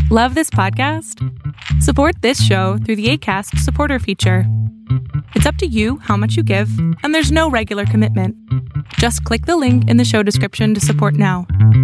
Love this podcast? Support this show through the Acast supporter feature. It's up to you how much you give, and there's no regular commitment. Just click the link in the show description to support now.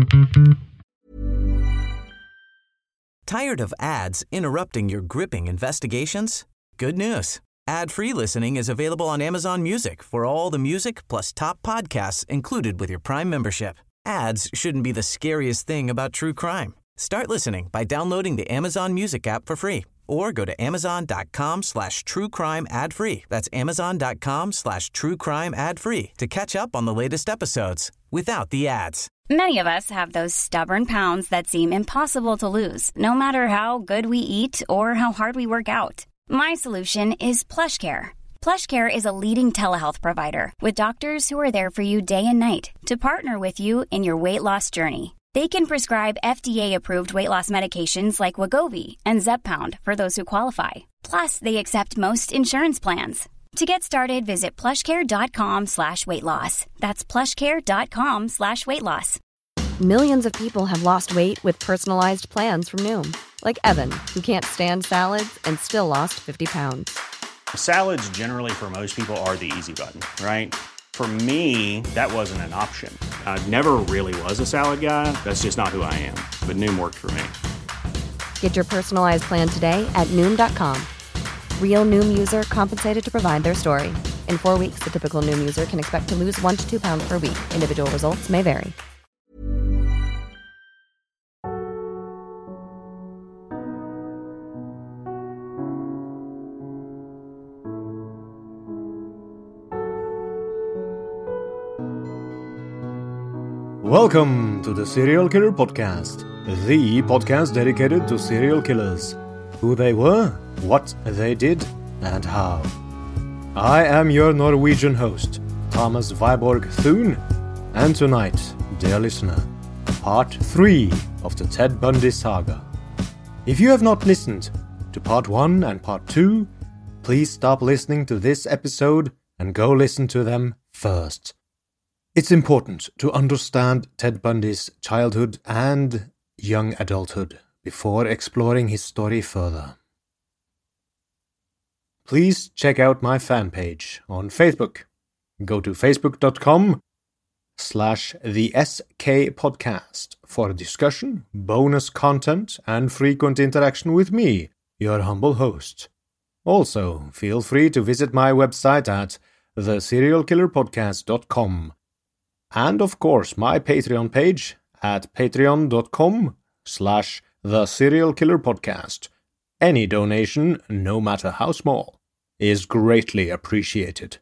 Tired of ads interrupting your gripping investigations? Good news. Ad-free listening is available on Amazon Music for all the music plus top podcasts included with your Prime membership. Ads shouldn't be the scariest thing about true crime. Start listening by downloading the Amazon Music app for free or go to amazon.com/truecrime ad-free. That's amazon.com/truecrime ad-free to catch up on the latest episodes without the ads. Many of us have those stubborn pounds that seem impossible to lose, no matter how good we eat or how hard we work out. My solution is PlushCare. PlushCare is a leading telehealth provider with doctors who are there for you day and night to partner with you in your weight loss journey. They can prescribe FDA-approved weight loss medications like Wegovy and Zepbound for those who qualify. Plus, they accept most insurance plans. To get started, visit plushcare.com/weightloss. That's plushcare.com/weightloss. Millions of people have lost weight with personalized plans from Noom. Like Evan, who can't stand salads and still lost 50 pounds. Salads generally for most people are the easy button, right? For me, that wasn't an option. I never really was a salad guy. That's just not who I am. But Noom worked for me. Get your personalized plan today at Noom.com. Real Noom user compensated to provide their story. In 4 weeks, the typical Noom user can expect to lose 1 to 2 pounds per week. Individual results may vary. Welcome to the Serial Killer Podcast, the podcast dedicated to serial killers, who they were, what they did, and how. I am your Norwegian host, Thomas Viborg Thune, and tonight, dear listener, part 3 of the Ted Bundy saga. If you have not listened to part 1 and part 2, please stop listening to this episode and go listen to them first. It's important to understand Ted Bundy's childhood and young adulthood before exploring his story further. Please check out my fan page on Facebook. Go to facebook.com/theskpodcast for discussion, bonus content, and frequent interaction with me, your humble host. Also, feel free to visit my website at theserialkillerpodcast.com. And of course, my Patreon page at patreon.com/theserialkillerpodcast. Any donation, no matter how small, is greatly appreciated.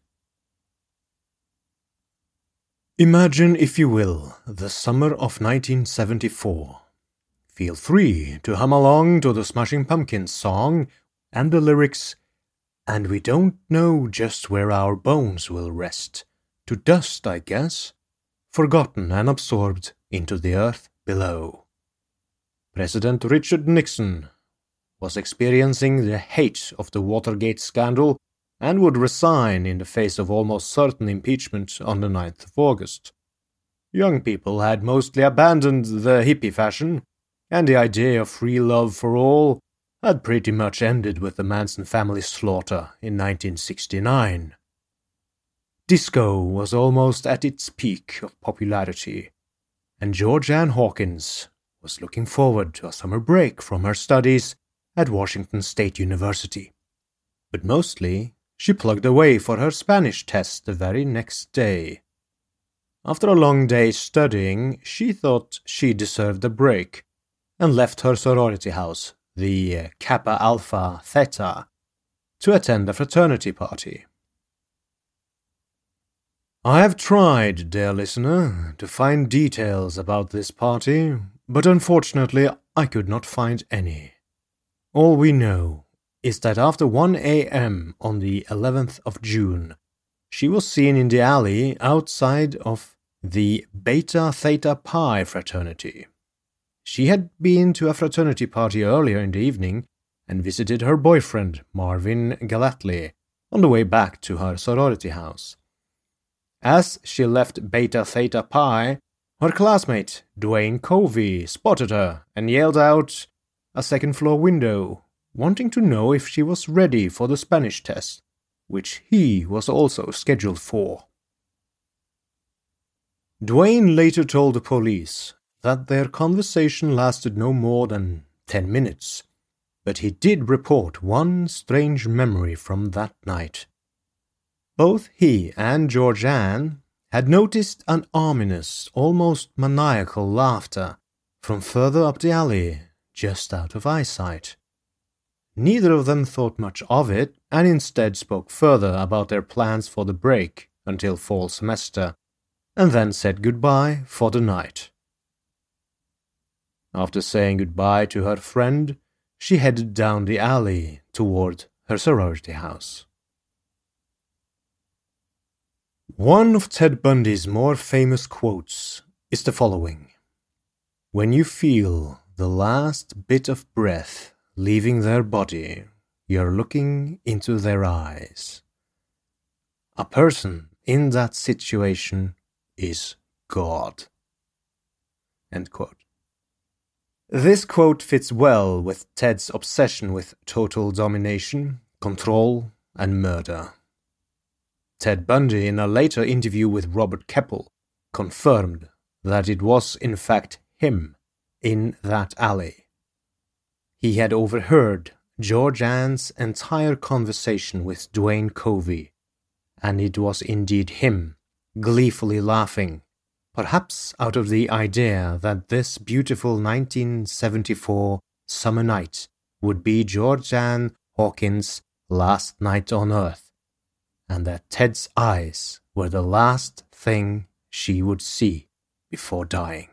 Imagine, if you will, the summer of 1974. Feel free to hum along to the Smashing Pumpkins song and the lyrics, "And we don't know just where our bones will rest. To dust, I guess. Forgotten and absorbed into the earth below." President Richard Nixon was experiencing the hate of the Watergate scandal and would resign in the face of almost certain impeachment on the 9th of August. Young people had mostly abandoned the hippie fashion, and the idea of free love for all had pretty much ended with the Manson family's slaughter in 1969. Disco was almost at its peak of popularity, and George Ann Hawkins was looking forward to a summer break from her studies at Washington State University. But mostly, she plugged away for her Spanish test the very next day. After a long day studying, she thought she deserved a break, and left her sorority house, the Kappa Alpha Theta, to attend a fraternity party. I have tried, dear listener, to find details about this party, but unfortunately I could not find any. All we know is that after 1 a.m. on the 11th of June, she was seen in the alley outside of the Beta Theta Pi fraternity. She had been to a fraternity party earlier in the evening and visited her boyfriend, Marvin Gallatley, on the way back to her sorority house. As she left Beta Theta Pi, her classmate, Dwayne Covey, spotted her and yelled out, a second-floor window, wanting to know if she was ready for the Spanish test, which he was also scheduled for. Duane later told the police that their conversation lasted no more than 10 minutes, but he did report one strange memory from that night. Both he and Georgianne had noticed an ominous, almost maniacal laughter from further up the alley, just out of eyesight. Neither of them thought much of it, and instead spoke further about their plans for the break until fall semester, and then said goodbye for the night. After saying goodbye to her friend, she headed down the alley toward her sorority house. One of Ted Bundy's more famous quotes is the following: "When you feel the last bit of breath leaving their body, you're looking into their eyes. A person in that situation is God." End quote. This quote fits well with Ted's obsession with total domination, control, and murder. Ted Bundy, in a later interview with Robert Keppel, confirmed that it was in fact him in that alley. He had overheard Georgianne's entire conversation with Duane Covey, and it was indeed him, gleefully laughing, perhaps out of the idea that this beautiful 1974 summer night would be Georgianne Hawkins' last night on Earth, and that Ted's eyes were the last thing she would see before dying.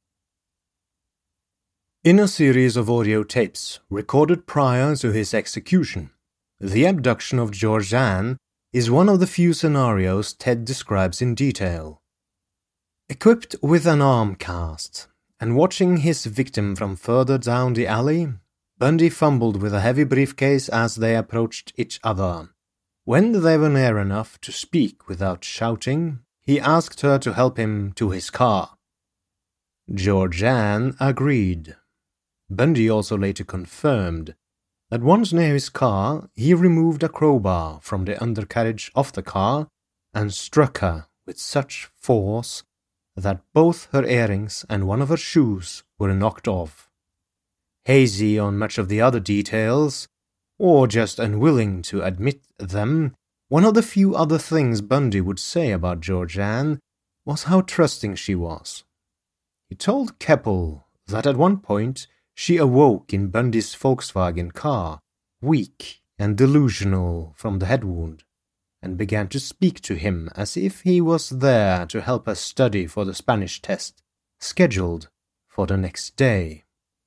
In a series of audio tapes recorded prior to his execution, the abduction of Georgianne is one of the few scenarios Ted describes in detail. Equipped with an arm cast and watching his victim from further down the alley, Bundy fumbled with a heavy briefcase as they approached each other. When they were near enough to speak without shouting, he asked her to help him to his car. Georgianne agreed. Bundy also later confirmed that once near his car, he removed a crowbar from the undercarriage of the car and struck her with such force that both her earrings and one of her shoes were knocked off. Hazy on much of the other details, or just unwilling to admit them, one of the few other things Bundy would say about Georgianne was how trusting she was. He told Keppel that at one point she awoke in Bundy's Volkswagen car, weak and delusional from the head wound, and began to speak to him as if he was there to help her study for the Spanish test, scheduled for the next day.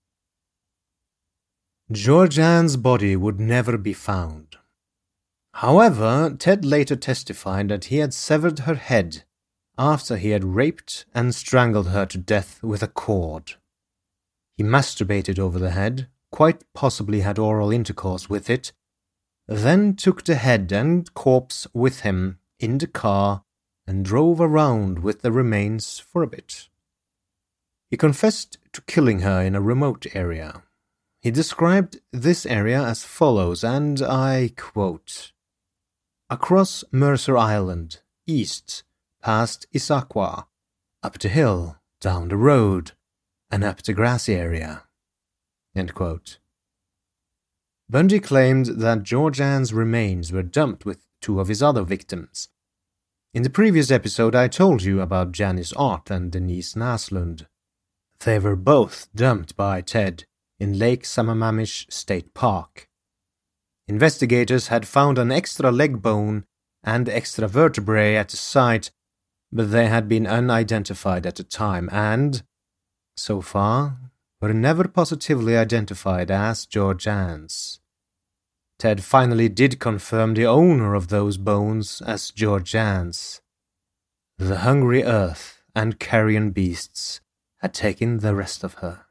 Georgianne's body would never be found. However, Ted later testified that he had severed her head after he had raped and strangled her to death with a cord. He masturbated over the head, quite possibly had oral intercourse with it, then took the head and corpse with him in the car and drove around with the remains for a bit. He confessed to killing her in a remote area. He described this area as follows, and I quote, "Across Mercer Island, east, past Issaquah, up the hill, down the road, and up the grassy area." End quote. Bundy claimed that Georgianne's remains were dumped with two of his other victims. In the previous episode I told you about Janice Ott and Denise Naslund. They were both dumped by Ted in Lake Sammamish State Park. Investigators had found an extra leg bone and extra vertebrae at the site, but they had been unidentified at the time and, so far, were never positively identified as Georgianne's. Ted finally did confirm the owner of those bones as Georgianne's. The hungry earth and carrion beasts had taken the rest of her.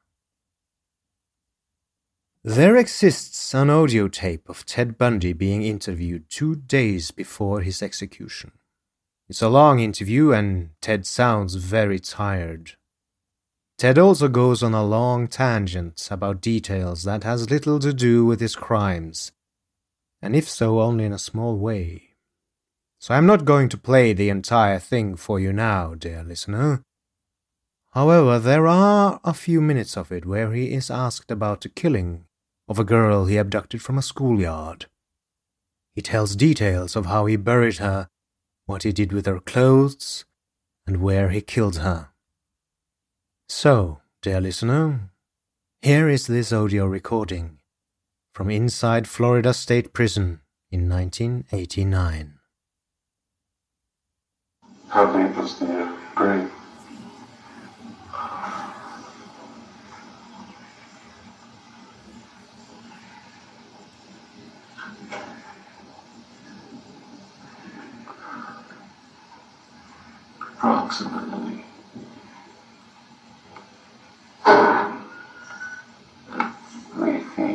There exists an audio tape of Ted Bundy being interviewed 2 days before his execution. It's a long interview and Ted sounds very tired. Ted also goes on a long tangent about details that has little to do with his crimes, and if so, only in a small way. So I'm not going to play the entire thing for you now, dear listener. However, there are a few minutes of it where he is asked about the killing of a girl he abducted from a schoolyard. He tells details of how he buried her, what he did with her clothes, and where he killed her. So, dear listener, here is this audio recording from inside Florida State Prison in 1989. How deep is the grave? Approximately 3 feet.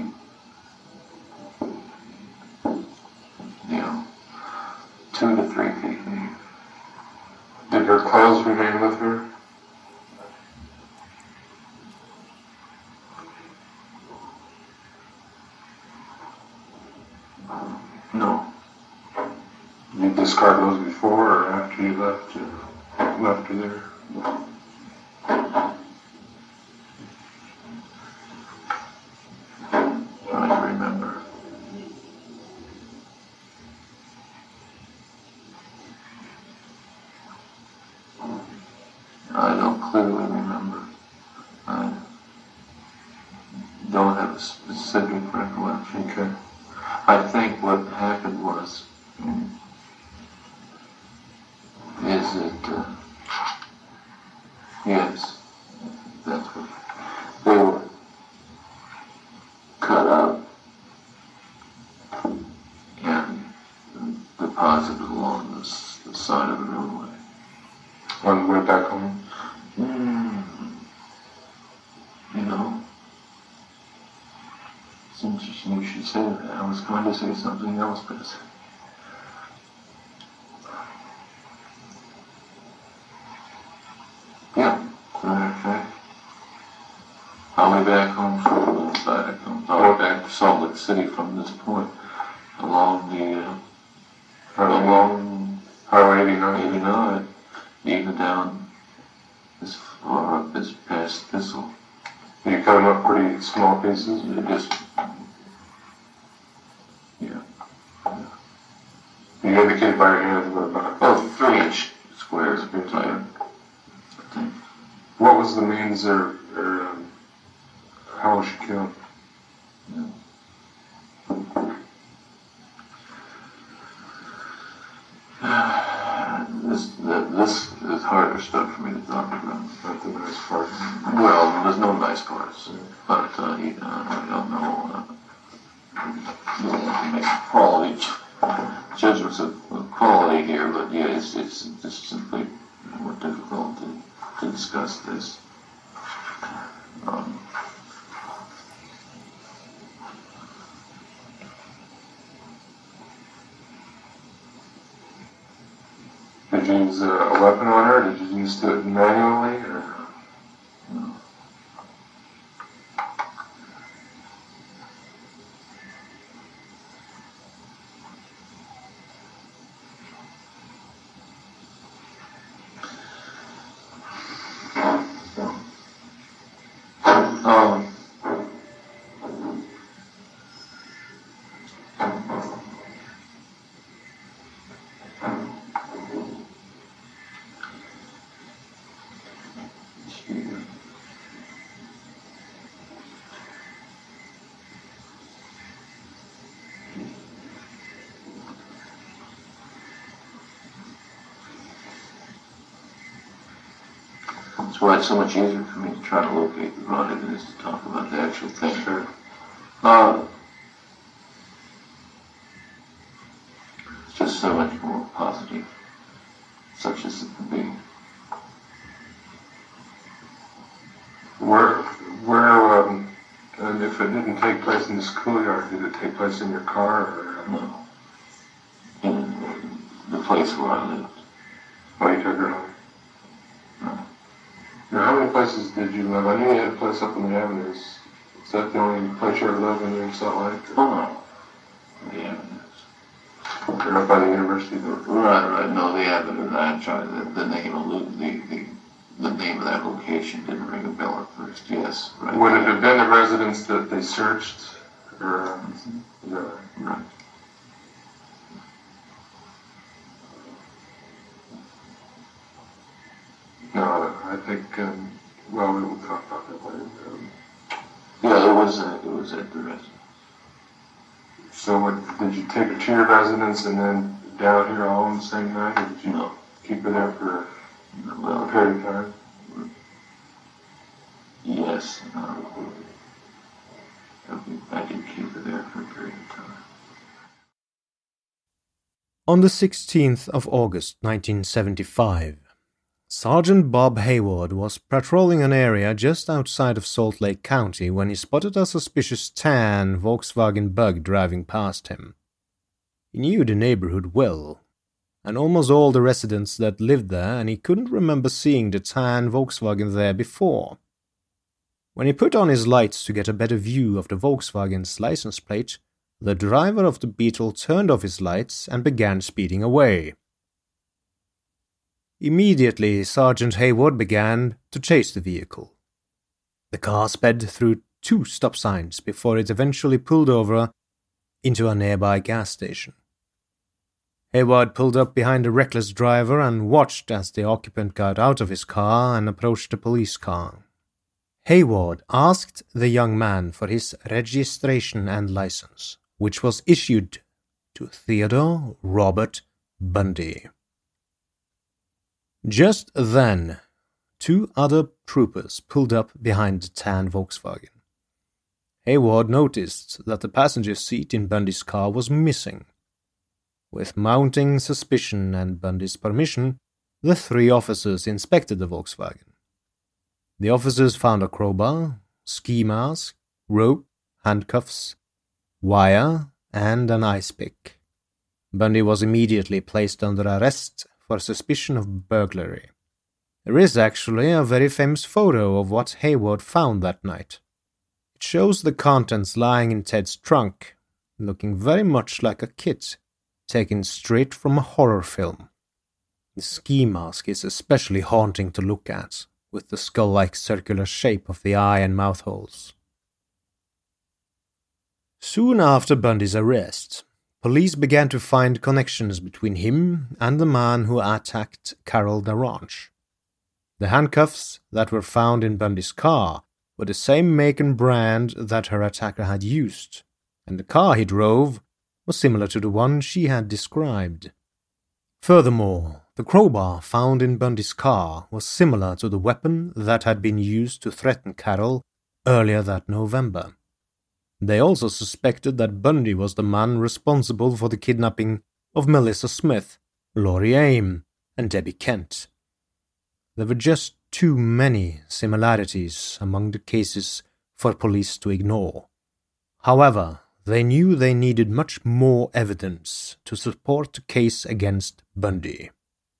2 to 3 feet deep. Did her clothes remain with her? No. Did you discard those before or after you left her there? Trying to remember. I don't clearly remember. I don't have a specific recollection. Okay. I think what happened was, is that, yes, that's what, they were cut up and deposited along the side of the roadway. On the way back home? It's interesting you should say that. I was going to say something else, but yeah, as a matter of fact, on the way back home from the side, on the way back to Salt Lake City from this point, along along Highway 89. even down this far up as past Thistle. You cut them up pretty small pieces? It just, yeah. You indicated by your hands what about? 3-inch squares of type. What was the means or how was she killed? This is harder stuff for me to talk about. Not the nice part. Well, there's no nice parts, but I don't know. You don't want to make quality judgments of quality here, but yeah, it's just simply more difficult to discuss this. Did you use a weapon on her? Did you use it manually? Or? No. That's why it's so much easier for me to try to locate the body than it is to talk about the actual thing. Sure. It's just so much more positive, such as it can be. And if it didn't take place in the schoolyard, did it take place in your car or? No. In the place where I lived. Oh, you took her home? No. Now, how many places did you live? I knew you had a place up in the Avenues. Is that the only place you ever lived in Salt Lake? Oh, no. The Avenues. You're up by the university? Right. No, the Avenues. I'm sorry. The name of the name of that location didn't ring a bell at first. Yes. Right. Would it have been the residence that they searched? Or, Right. No, I think, well, we will talk about that later. Yeah, it was at the residence. So did you take her to your residence and then down here all on the same night, or did you No. keep her there for a period of time? Yes. I did keep her there for a period of time. On the 16th of August 1975, Sergeant Bob Hayward was patrolling an area just outside of Salt Lake County when he spotted a suspicious tan Volkswagen Bug driving past him. He knew the neighborhood well, and almost all the residents that lived there, and he couldn't remember seeing the tan Volkswagen there before. When he put on his lights to get a better view of the Volkswagen's license plate, the driver of the Beetle turned off his lights and began speeding away. Immediately, Sergeant Hayward began to chase the vehicle. The car sped through 2 stop signs before it eventually pulled over into a nearby gas station. Hayward pulled up behind the reckless driver and watched as the occupant got out of his car and approached the police car. Hayward asked the young man for his registration and license, which was issued to Theodore Robert Bundy. Just then, 2 other troopers pulled up behind the tan Volkswagen. Hayward noticed that the passenger seat in Bundy's car was missing. With mounting suspicion and Bundy's permission, the 3 officers inspected the Volkswagen. The officers found a crowbar, ski mask, rope, handcuffs, wire, and an ice pick. Bundy was immediately placed under arrest for suspicion of burglary. There is actually a very famous photo of what Hayward found that night. It shows the contents lying in Ted's trunk, looking very much like a kit, taken straight from a horror film. The ski mask is especially haunting to look at, with the skull-like circular shape of the eye and mouth holes. Soon after Bundy's arrest, police began to find connections between him and the man who attacked Carol Darange. The handcuffs that were found in Bundy's car were the same make and brand that her attacker had used, and the car he drove was similar to the one she had described. Furthermore, the crowbar found in Bundy's car was similar to the weapon that had been used to threaten Carol earlier that November. They also suspected that Bundy was the man responsible for the kidnapping of Melissa Smith, Laurie Aim, and Debbie Kent. There were just too many similarities among the cases for police to ignore. However, they knew they needed much more evidence to support the case against Bundy.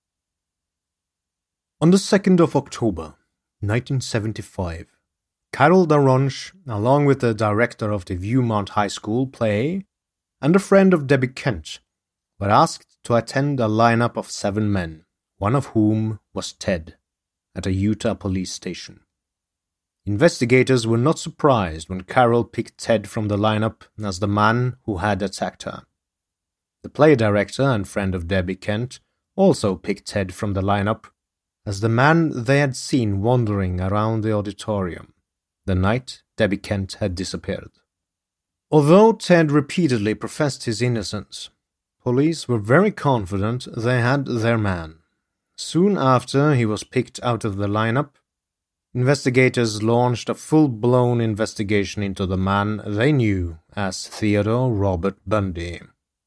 On the 2nd of October, 1975, Carol Darange, along with the director of the Viewmont High School play and a friend of Debbie Kent, were asked to attend a lineup of 7 men, one of whom was Ted, at a Utah police station. Investigators were not surprised when Carol picked Ted from the lineup as the man who had attacked her. The play director and friend of Debbie Kent also picked Ted from the lineup as the man they had seen wandering around the auditorium the night Debbie Kent had disappeared. Although Ted repeatedly professed his innocence, police were very confident they had their man. Soon after he was picked out of the lineup, investigators launched a full-blown investigation into the man they knew as Theodore Robert Bundy.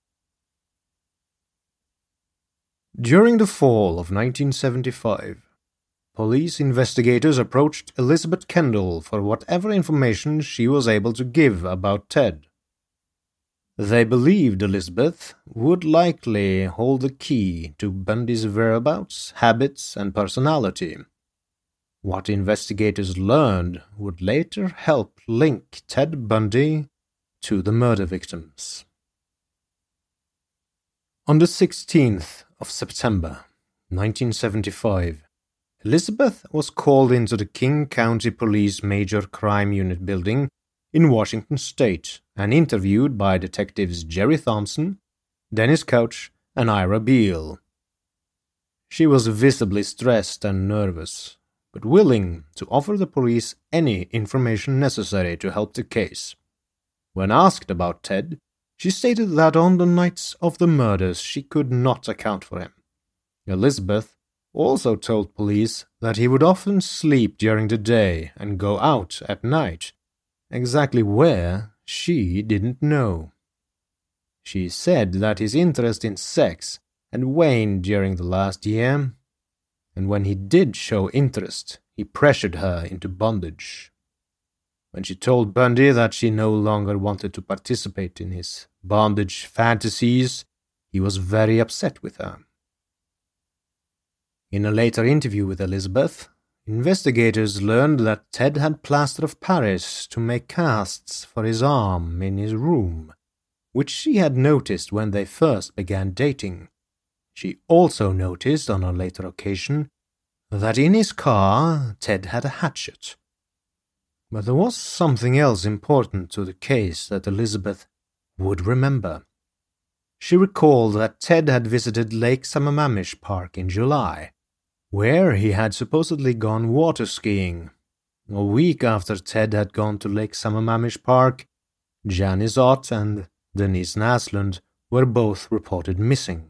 During the fall of 1975, police investigators approached Elizabeth Kendall for whatever information she was able to give about Ted. They believed Elizabeth would likely hold the key to Bundy's whereabouts, habits, and personality. What investigators learned would later help link Ted Bundy to the murder victims. On the 16th of September, 1975, Elizabeth was called into the King County Police Major Crime Unit building in Washington State and interviewed by detectives Jerry Thompson, Dennis Couch, and Ira Beale. She was visibly stressed and nervous, but willing to offer the police any information necessary to help the case. When asked about Ted, she stated that on the nights of the murders she could not account for him. Elizabeth also told police that he would often sleep during the day and go out at night. Exactly where, she didn't know. She said that his interest in sex had waned during the last year, and when he did show interest, he pressured her into bondage. When she told Bundy that she no longer wanted to participate in his bondage fantasies, he was very upset with her. In a later interview with Elizabeth, investigators learned that Ted had plaster of Paris to make casts for his arm in his room, which she had noticed when they first began dating. She also noticed on a later occasion that in his car Ted had a hatchet. But there was something else important to the case that Elizabeth would remember. She recalled that Ted had visited Lake Sammamish Park in July, where he had supposedly gone water skiing. A week after Ted had gone to Lake Sammamish Park, Janice Ott and Denise Naslund were both reported missing.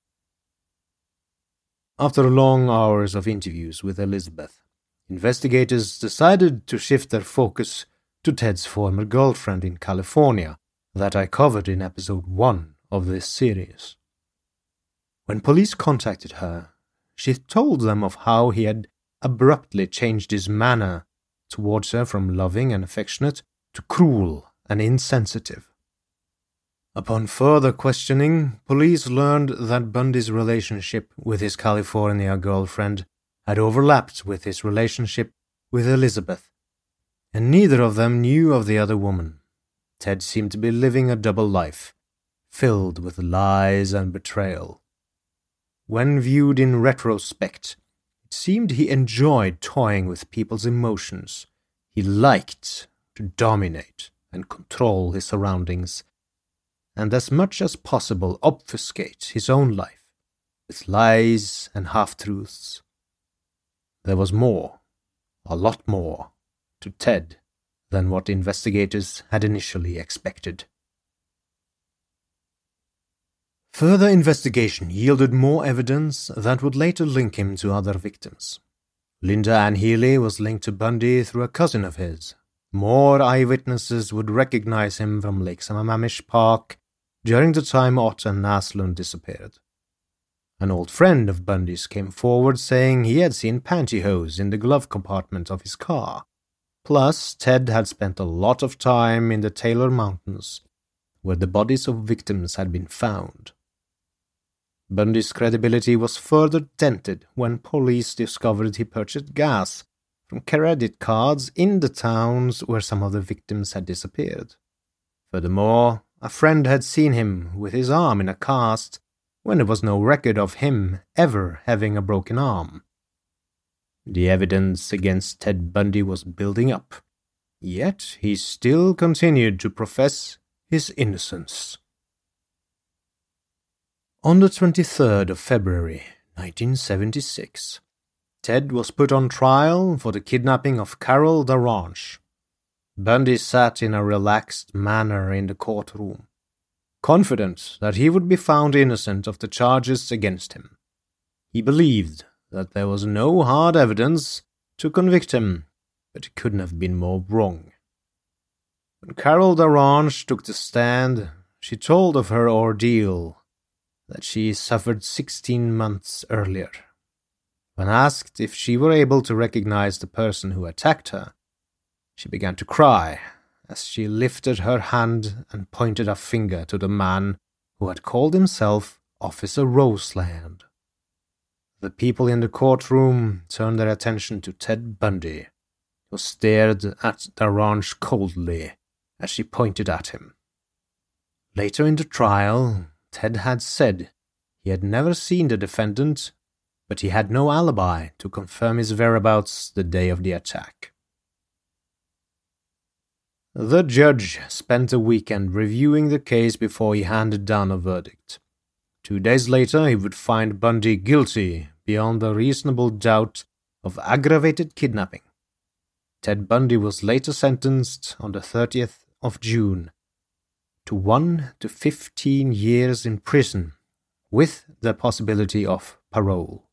After long hours of interviews with Elizabeth, investigators decided to shift their focus to Ted's former girlfriend in California that I covered in episode 1 of this series. When police contacted her, she told them of how he had abruptly changed his manner towards her from loving and affectionate to cruel and insensitive. Upon further questioning, police learned that Bundy's relationship with his California girlfriend had overlapped with his relationship with Elizabeth, and neither of them knew of the other woman. Ted seemed to be living a double life, filled with lies and betrayal. When viewed in retrospect, it seemed he enjoyed toying with people's emotions. He liked to dominate and control his surroundings, and as much as possible obfuscate his own life with lies and half-truths. There was more, a lot more, to Ted than what investigators had initially expected. Further investigation yielded more evidence that would later link him to other victims. Linda Ann Healy was linked to Bundy through a cousin of his. More eyewitnesses would recognize him from Lake Sammamish Park during the time Ott and Naslund disappeared. An old friend of Bundy's came forward saying he had seen pantyhose in the glove compartment of his car. Plus, Ted had spent a lot of time in the Taylor Mountains, where the bodies of victims had been found. Bundy's credibility was further dented when police discovered he purchased gas from credit cards in the towns where some of the victims had disappeared. Furthermore, a friend had seen him with his arm in a cast when there was no record of him ever having a broken arm. The evidence against Ted Bundy was building up, yet he still continued to profess his innocence. On the 23rd of February, 1976, Ted was put on trial for the kidnapping of Carol DaRanche. Bundy sat in a relaxed manner in the courtroom, confident that he would be found innocent of the charges against him. He believed that there was no hard evidence to convict him, but he couldn't have been more wrong. When Carol DaRanche took the stand, she told of her ordeal that she suffered 16 months earlier. When asked if she were able to recognize the person who attacked her, she began to cry as she lifted her hand and pointed a finger to the man who had called himself Officer Roseland. the people in the courtroom turned their attention to Ted Bundy, who stared at Darange coldly as she pointed at him. Later in the trial, Ted had said he had never seen the defendant, but he had no alibi to confirm his whereabouts the day of the attack. The judge spent a weekend reviewing the case before he handed down a verdict. 2 days later, he would find Bundy guilty beyond a reasonable doubt of aggravated kidnapping. Ted Bundy was later sentenced on the 30th of June to 1 to 15 years in prison, with the possibility of parole.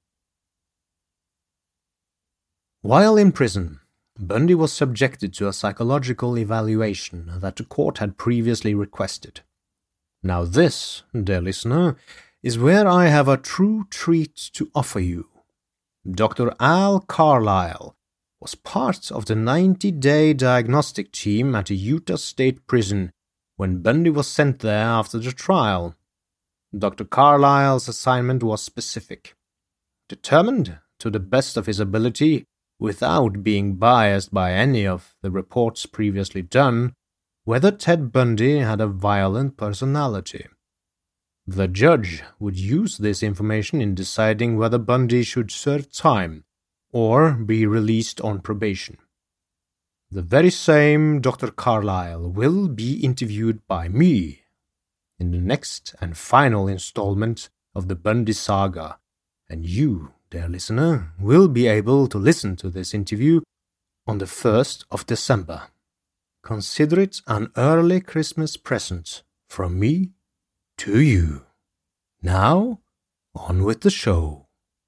While in prison, Bundy was subjected to a psychological evaluation that the court had previously requested. Now this, dear listener, is where I have a true treat to offer you. Dr. Al Carlisle was part of the 90-day diagnostic team at the Utah State Prison when Bundy was sent there after the trial. Dr. Carlisle's assignment was specific. Determined to the best of his ability, without being biased by any of the reports previously done, whether Ted Bundy had a violent personality. The judge would use this information in deciding whether Bundy should serve time or be released on probation. The very same Dr. Carlisle will be interviewed by me in the next and final installment of the Bundy saga, and you, dear listener, will be able to listen to this interview on the 1st of December. Consider it an early Christmas present from me to you. Now, on with the show.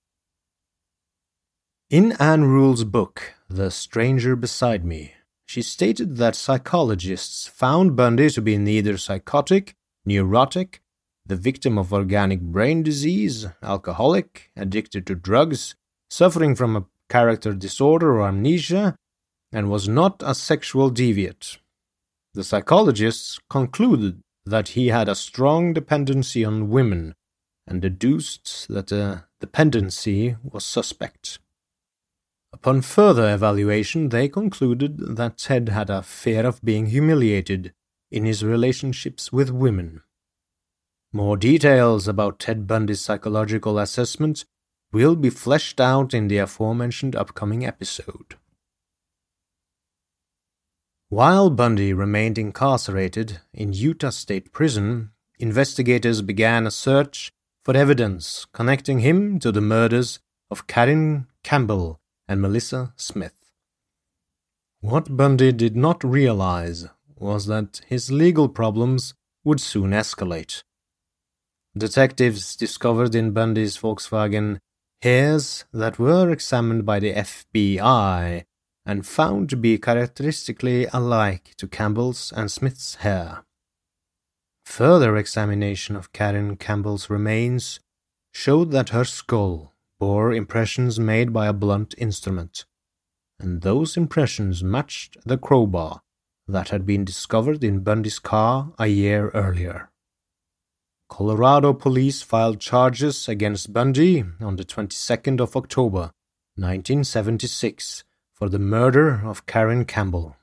In Ann Rule's book, The Stranger Beside Me, she stated that psychologists found Bundy to be neither psychotic, neurotic, the victim of organic brain disease, alcoholic, addicted to drugs, suffering from a character disorder or amnesia, and was not a sexual deviant. The psychologists concluded that he had a strong dependency on women, and deduced that the dependency was suspect. Upon further evaluation, they concluded that Ted had a fear of being humiliated in his relationships with women. More details about Ted Bundy's psychological assessment will be fleshed out in the aforementioned upcoming episode. While Bundy remained incarcerated in Utah State Prison, investigators began a search for evidence connecting him to the murders of Karen Campbell and Melissa Smith. What Bundy did not realize was that his legal problems would soon escalate. Detectives discovered in Bundy's Volkswagen hairs that were examined by the FBI and found to be characteristically alike to Campbell's and Smith's hair. Further examination of Karen Campbell's remains showed that her skull bore impressions made by a blunt instrument, and those impressions matched the crowbar that had been discovered in Bundy's car a year earlier. Colorado police filed charges against Bundy on the 22nd of October, 1976, for the murder of Karen Campbell.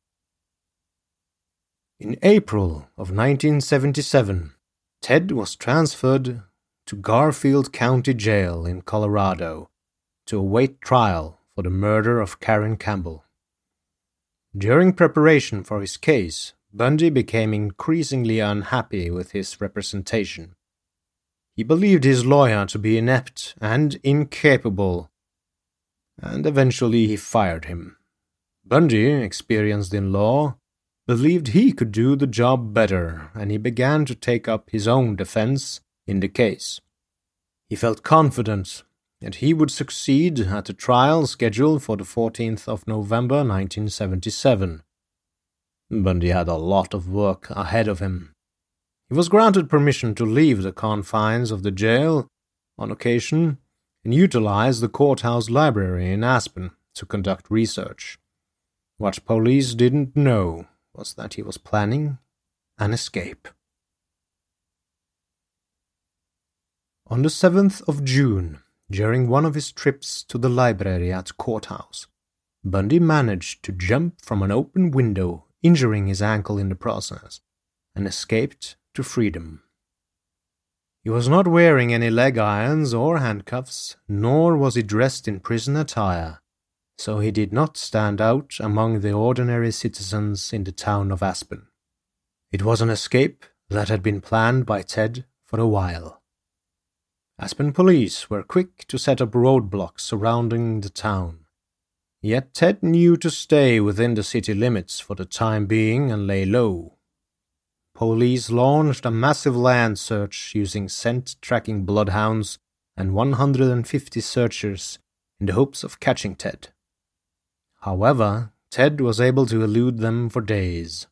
In April of 1977, Ted was transferred to Garfield County Jail in Colorado to await trial for the murder of Karen Campbell. During preparation for his case, Bundy became increasingly unhappy with his representation. He believed his lawyer to be inept and incapable, and eventually he fired him. Bundy, experienced in law, believed he could do the job better, and he began to take up his own defense in the case. He felt confident that he would succeed at the trial scheduled for the 14th of November 1977. Bundy had a lot of work ahead of him. He was granted permission to leave the confines of the jail on occasion and utilize the courthouse library in Aspen to conduct research. What police didn't know was that he was planning an escape. On the 7th of June, during one of his trips to the library at Courthouse, Bundy managed to jump from an open window, injuring his ankle in the process, and escaped to freedom. He was not wearing any leg irons or handcuffs, nor was he dressed in prison attire, so he did not stand out among the ordinary citizens in the town of Aspen. It was an escape that had been planned by Ted for a while. Aspen police were quick to set up roadblocks surrounding the town. Yet Ted knew to stay within the city limits for the time being and lay low. Police launched a massive land search using scent-tracking bloodhounds and 150 searchers in the hopes of catching Ted. However, Ted was able to elude them for days.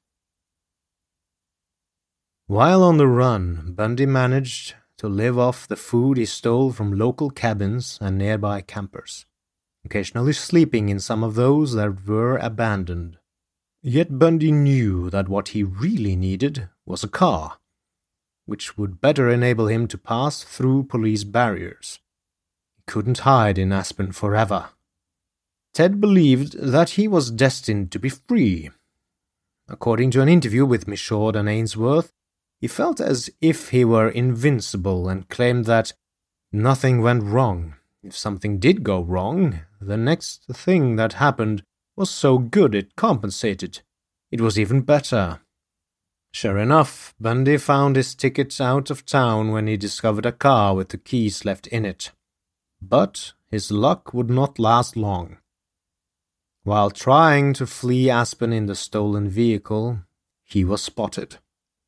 While on the run, Bundy managed to live off the food he stole from local cabins and nearby campers, occasionally sleeping in some of those that were abandoned. Yet Bundy knew that what he really needed was a car, which would better enable him to pass through police barriers. He couldn't hide in Aspen forever. Ted believed that he was destined to be free. According to an interview with Michaud and Ainsworth, he felt as if he were invincible and claimed that nothing went wrong. If something did go wrong, the next thing that happened was so good it compensated. It was even better. Sure enough, Bundy found his ticket out of town when he discovered a car with the keys left in it. But his luck would not last long. While trying to flee Aspen in the stolen vehicle, he was spotted.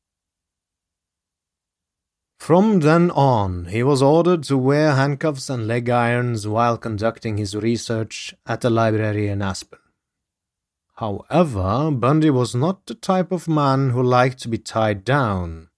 From then on, he was ordered to wear handcuffs and leg irons while conducting his research at the library in Aspen. However, Bundy was not the type of man who liked to be tied down.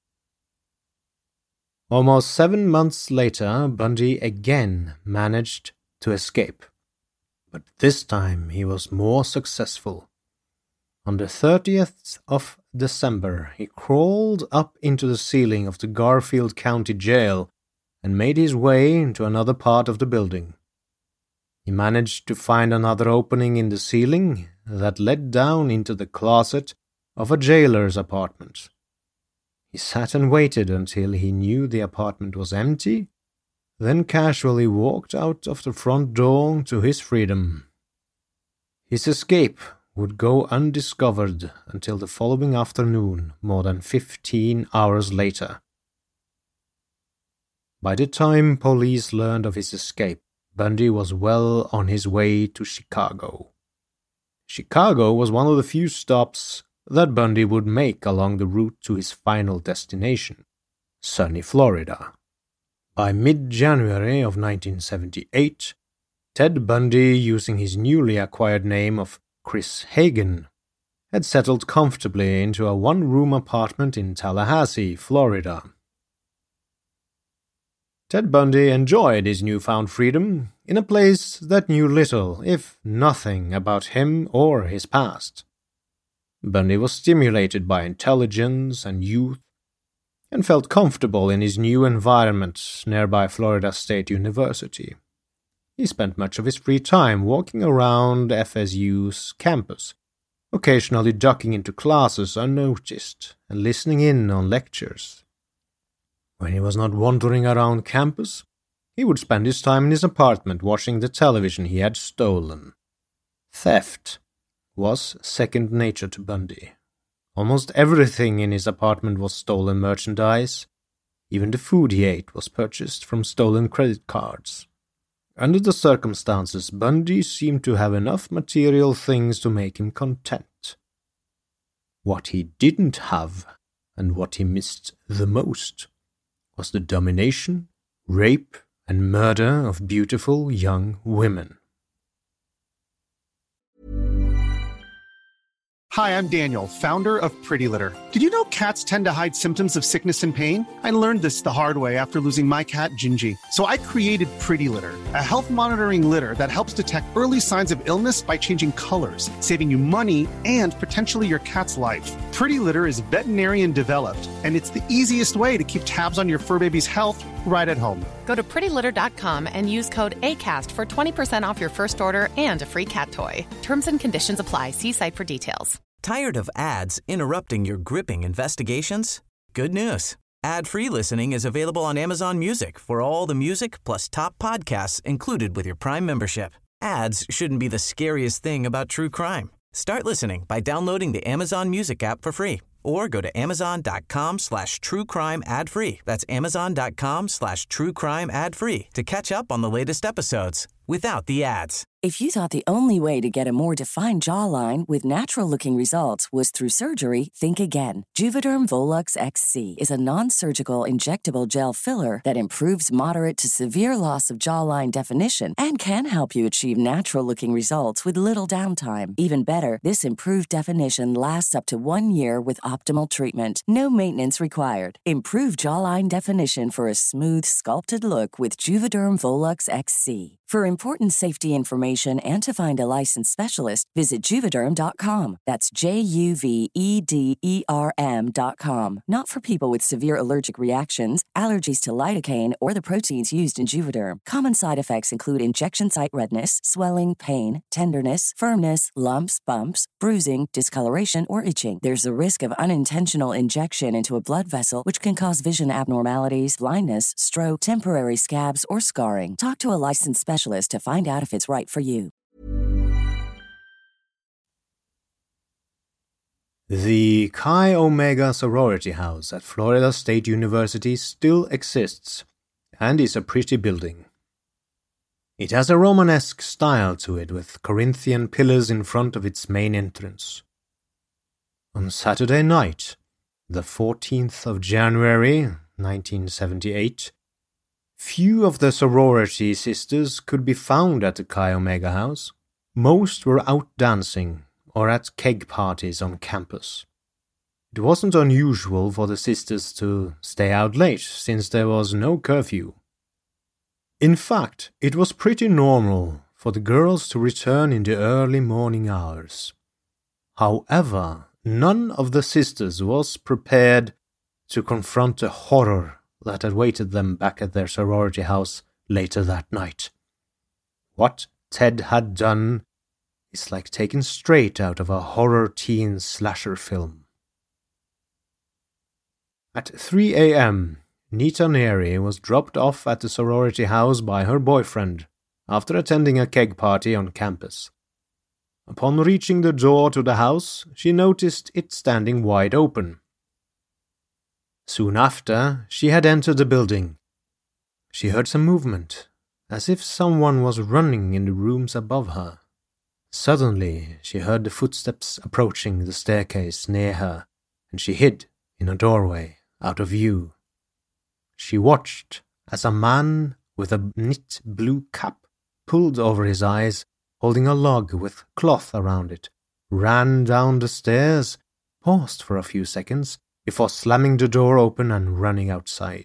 Almost 7 months later, Bundy again managed to escape. But this time he was more successful. On the 30th of December, he crawled up into the ceiling of the Garfield County Jail and made his way into another part of the building. He managed to find another opening in the ceiling that led down into the closet of a jailer's apartment. He sat and waited until he knew the apartment was empty, then casually walked out of the front door to his freedom. His escape would go undiscovered until the following afternoon, more than 15 hours later. By the time police learned of his escape, Bundy was well on his way to Chicago. Chicago was one of the few stops that Bundy would make along the route to his final destination, sunny Florida. By mid-January of 1978, Ted Bundy, using his newly acquired name of Chris Hagen, had settled comfortably into a one-room apartment in Tallahassee, Florida. Ted Bundy enjoyed his newfound freedom in a place that knew little, if nothing, about him or his past. Bundy was stimulated by intelligence and youth, and felt comfortable in his new environment nearby Florida State University. He spent much of his free time walking around FSU's campus, occasionally ducking into classes unnoticed and listening in on lectures. When he was not wandering around campus, he would spend his time in his apartment watching the television he had stolen. Theft was second nature to Bundy. Almost everything in his apartment was stolen merchandise. Even the food he ate was purchased from stolen credit cards. Under the circumstances, Bundy seemed to have enough material things to make him content. What he didn't have, and what he missed the most, was the domination, rape, and murder of beautiful young women. Hi, I'm Daniel, founder of Pretty Litter. Did you know cats tend to hide symptoms of sickness and pain? I learned this the hard way after losing my cat, Gingy. So I created Pretty Litter, a health monitoring litter that helps detect early signs of illness by changing colors, saving you money and potentially your cat's life. Pretty Litter is veterinarian developed, and it's the easiest way to keep tabs on your fur baby's health right at home. Go to prettylitter.com and use code ACAST for 20% off your first order and a free cat toy. Terms and conditions apply. See site for details. Tired of ads interrupting your gripping investigations? Good news. Ad-free listening is available on Amazon Music for all the music plus top podcasts included with your Prime membership. Ads shouldn't be the scariest thing about true crime. Start listening by downloading the Amazon Music app for free or go to amazon.com/truecrime ad-free. That's amazon.com/truecrime ad-free to catch up on the latest episodes without the ads. If you thought the only way to get a more defined jawline with natural-looking results was through surgery, think again. Juvederm Volux XC is a non-surgical injectable gel filler that improves moderate to severe loss of jawline definition and can help you achieve natural-looking results with little downtime. Even better, this improved definition lasts up to 1 year with optimal treatment. No maintenance required. Improve jawline definition for a smooth, sculpted look with Juvederm Volux XC. For important safety information and to find a licensed specialist, visit Juvederm.com. That's JUVEDERM.com. Not for people with severe allergic reactions, allergies to lidocaine, or the proteins used in Juvederm. Common side effects include injection site redness, swelling, pain, tenderness, firmness, lumps, bumps, bruising, discoloration, or itching. There's a risk of unintentional injection into a blood vessel, which can cause vision abnormalities, blindness, stroke, temporary scabs, or scarring. Talk to a licensed specialist to find out if it's right for you. The Chi Omega sorority house at Florida State University still exists and is a pretty building. It has a Romanesque style to it with Corinthian pillars in front of its main entrance. On Saturday night, the 14th of January, 1978, few of the sorority sisters could be found at the Chi Omega house. Most were out dancing or at keg parties on campus. It wasn't unusual for the sisters to stay out late since there was no curfew. In fact, it was pretty normal for the girls to return in the early morning hours. However, none of the sisters was prepared to confront the horror that awaited them back at their sorority house later that night. What Ted had done is like taken straight out of a horror teen slasher film. At 3 a.m., Nita Neri was dropped off at the sorority house by her boyfriend after attending a keg party on campus. Upon reaching the door to the house, she noticed it standing wide open. Soon after, she had entered the building. She heard some movement, as if someone was running in the rooms above her. Suddenly, she heard the footsteps approaching the staircase near her, and she hid in a doorway, out of view. She watched as a man with a knit blue cap pulled over his eyes, holding a log with cloth around it, ran down the stairs, paused for a few seconds, before slamming the door open and running outside.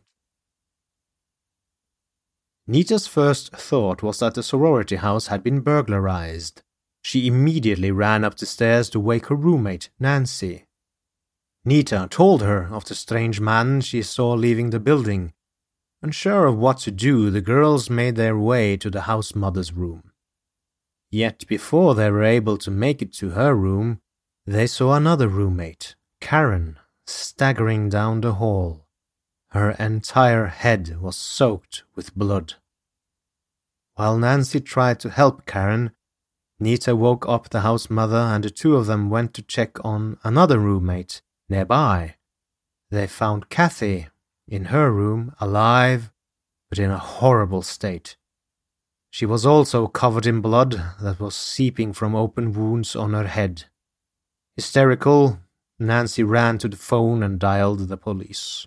Nita's first thought was that the sorority house had been burglarized. She immediately ran up the stairs to wake her roommate, Nancy. Nita told her of the strange man she saw leaving the building. Unsure of what to do, the girls made their way to the house mother's room. Yet before they were able to make it to her room, they saw another roommate, Karen, staggering down the hall. Her entire head was soaked with blood. While Nancy tried to help Karen, Nita woke up the house mother and the two of them went to check on another roommate nearby. They found Kathy in her room, alive, but in a horrible state. She was also covered in blood that was seeping from open wounds on her head. Hysterical, Nancy ran to the phone and dialed the police.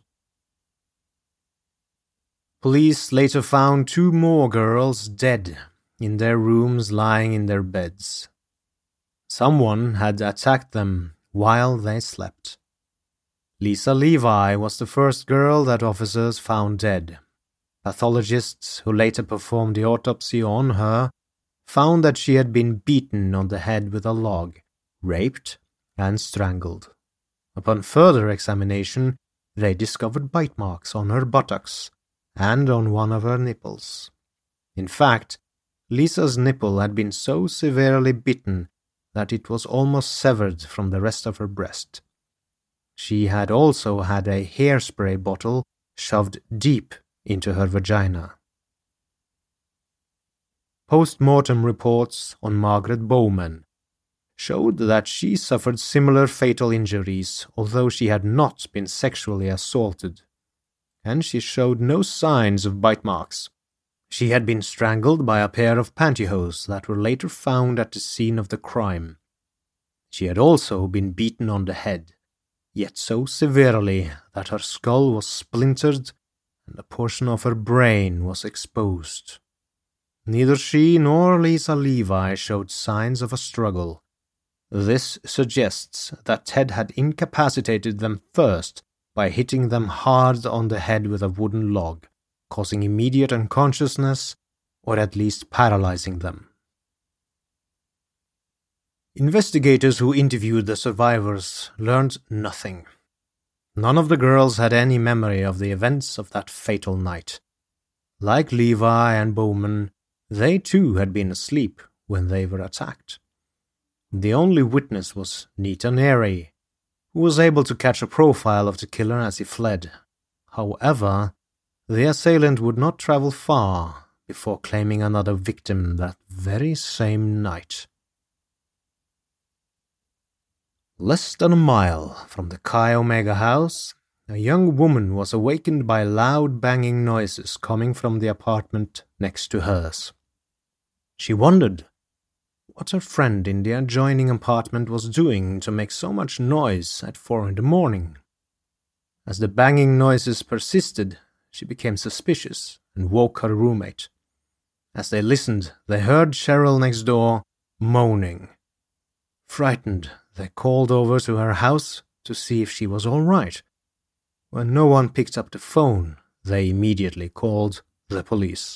Police later found 2 more girls dead in their rooms lying in their beds. Someone had attacked them while they slept. Lisa Levi was the first girl that officers found dead. Pathologists who later performed the autopsy on her found that she had been beaten on the head with a log, raped, and strangled. Upon further examination, they discovered bite marks on her buttocks and on one of her nipples. In fact, Lisa's nipple had been so severely bitten that it was almost severed from the rest of her breast. She had also had a hairspray bottle shoved deep into her vagina. Post-mortem reports on Margaret Bowman showed that she suffered similar fatal injuries, although she had not been sexually assaulted, and she showed no signs of bite marks. She had been strangled by a pair of pantyhose that were later found at the scene of the crime. She had also been beaten on the head, yet so severely that her skull was splintered and a portion of her brain was exposed. Neither she nor Lisa Levi showed signs of a struggle. This suggests that Ted had incapacitated them first by hitting them hard on the head with a wooden log, causing immediate unconsciousness or at least paralyzing them. Investigators who interviewed the survivors learned nothing. None of the girls had any memory of the events of that fatal night. Like Levi and Bowman, they too had been asleep when they were attacked. The only witness was Nita Neri, who was able to catch a profile of the killer as he fled. However, the assailant would not travel far before claiming another victim that very same night. Less than a mile from the Chi Omega house, a young woman was awakened by loud banging noises coming from the apartment next to hers. She wondered what her friend in the adjoining apartment was doing to make so much noise at 4 a.m. As the banging noises persisted, she became suspicious and woke her roommate. As they listened, they heard Cheryl next door moaning. Frightened, they called over to her house to see if she was all right. When no one picked up the phone, they immediately called the police.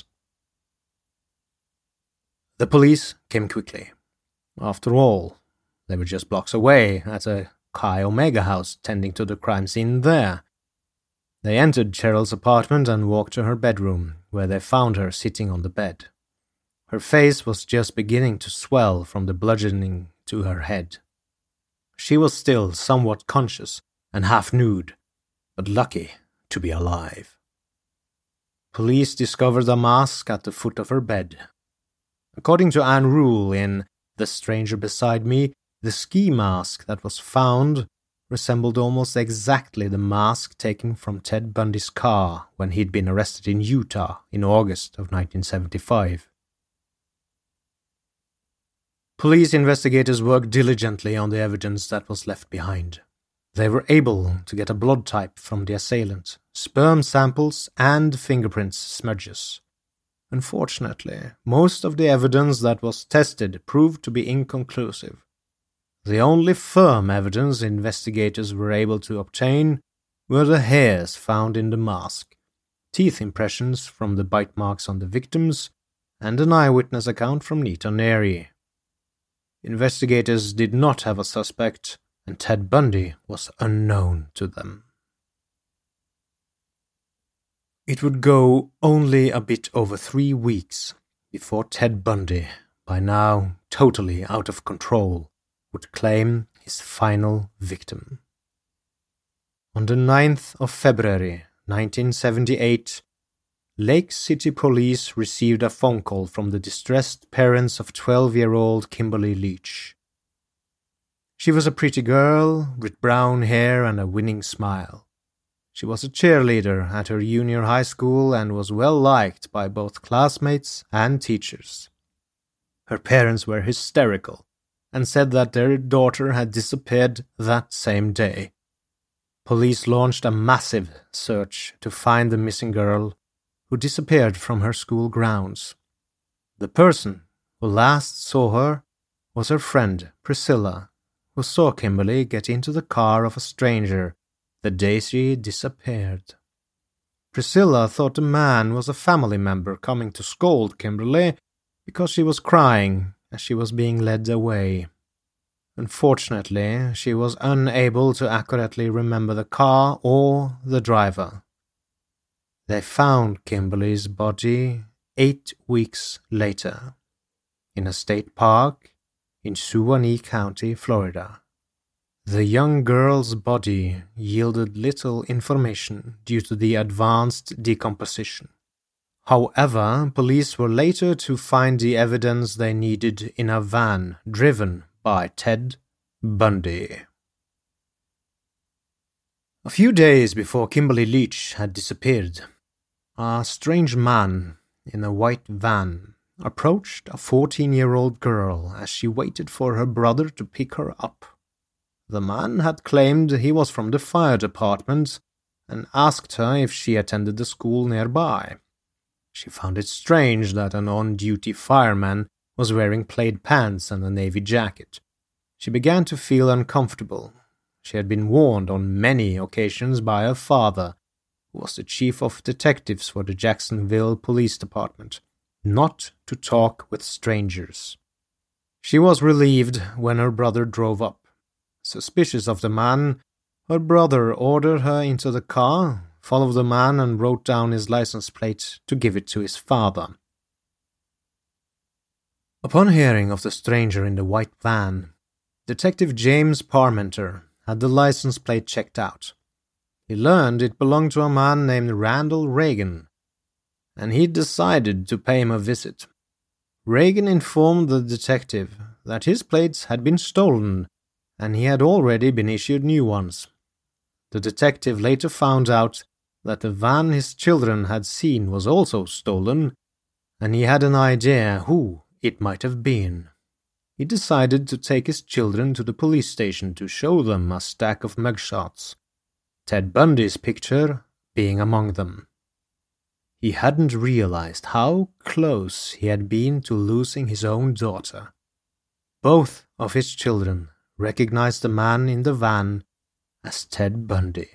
The police came quickly. After all, they were just blocks away at a Chi Omega house tending to the crime scene there. They entered Cheryl's apartment and walked to her bedroom, where they found her sitting on the bed. Her face was just beginning to swell from the bludgeoning to her head. She was still somewhat conscious and half nude, but lucky to be alive. Police discovered a mask at the foot of her bed. According to Anne Rule in The Stranger Beside Me, the ski mask that was found resembled almost exactly the mask taken from Ted Bundy's car when he'd been arrested in Utah in August of 1975. Police investigators worked diligently on the evidence that was left behind. They were able to get a blood type from the assailant, sperm samples, and fingerprints smudges. Unfortunately, most of the evidence that was tested proved to be inconclusive. The only firm evidence investigators were able to obtain were the hairs found in the mask, teeth impressions from the bite marks on the victims, and an eyewitness account from Nita Neri. Investigators did not have a suspect, and Ted Bundy was unknown to them. It would go only a bit over 3 weeks before Ted Bundy, by now totally out of control, would claim his final victim. On the 9th of February, 1978, Lake City Police received a phone call from the distressed parents of 12-year-old Kimberly Leach. She was a pretty girl with brown hair and a winning smile. She was a cheerleader at her junior high school and was well liked by both classmates and teachers. Her parents were hysterical and said that their daughter had disappeared that same day. Police launched a massive search to find the missing girl, who disappeared from her school grounds. The person who last saw her was her friend, Priscilla, who saw Kimberly get into the car of a stranger the day she disappeared. Priscilla thought the man was a family member coming to scold Kimberly because she was crying as she was being led away. Unfortunately, she was unable to accurately remember the car or the driver. They found Kimberly's body 8 weeks later in a state park in Suwannee County, Florida. The young girl's body yielded little information due to the advanced decomposition. However, police were later to find the evidence they needed in a van driven by Ted Bundy. A few days before Kimberly Leach had disappeared, a strange man in a white van approached a 14-year-old girl as she waited for her brother to pick her up. The man had claimed he was from the fire department and asked her if she attended the school nearby. She found it strange that an on-duty fireman was wearing plaid pants and a navy jacket. She began to feel uncomfortable. She had been warned on many occasions by her father, who was the chief of detectives for the Jacksonville Police Department, not to talk with strangers. She was relieved when her brother drove up. Suspicious of the man, her brother ordered her into the car, followed the man and wrote down his license plate to give it to his father. Upon hearing of the stranger in the white van, Detective James Parmenter had the license plate checked out. He learned it belonged to a man named Randall Reagan, and he decided to pay him a visit. Reagan informed the detective that his plates had been stolen, and he had already been issued new ones. The detective later found out that the van his children had seen was also stolen, and he had an idea who it might have been. He decided to take his children to the police station to show them a stack of mugshots, Ted Bundy's picture being among them. He hadn't realized how close he had been to losing his own daughter. Both of his children recognized the man in the van as Ted Bundy.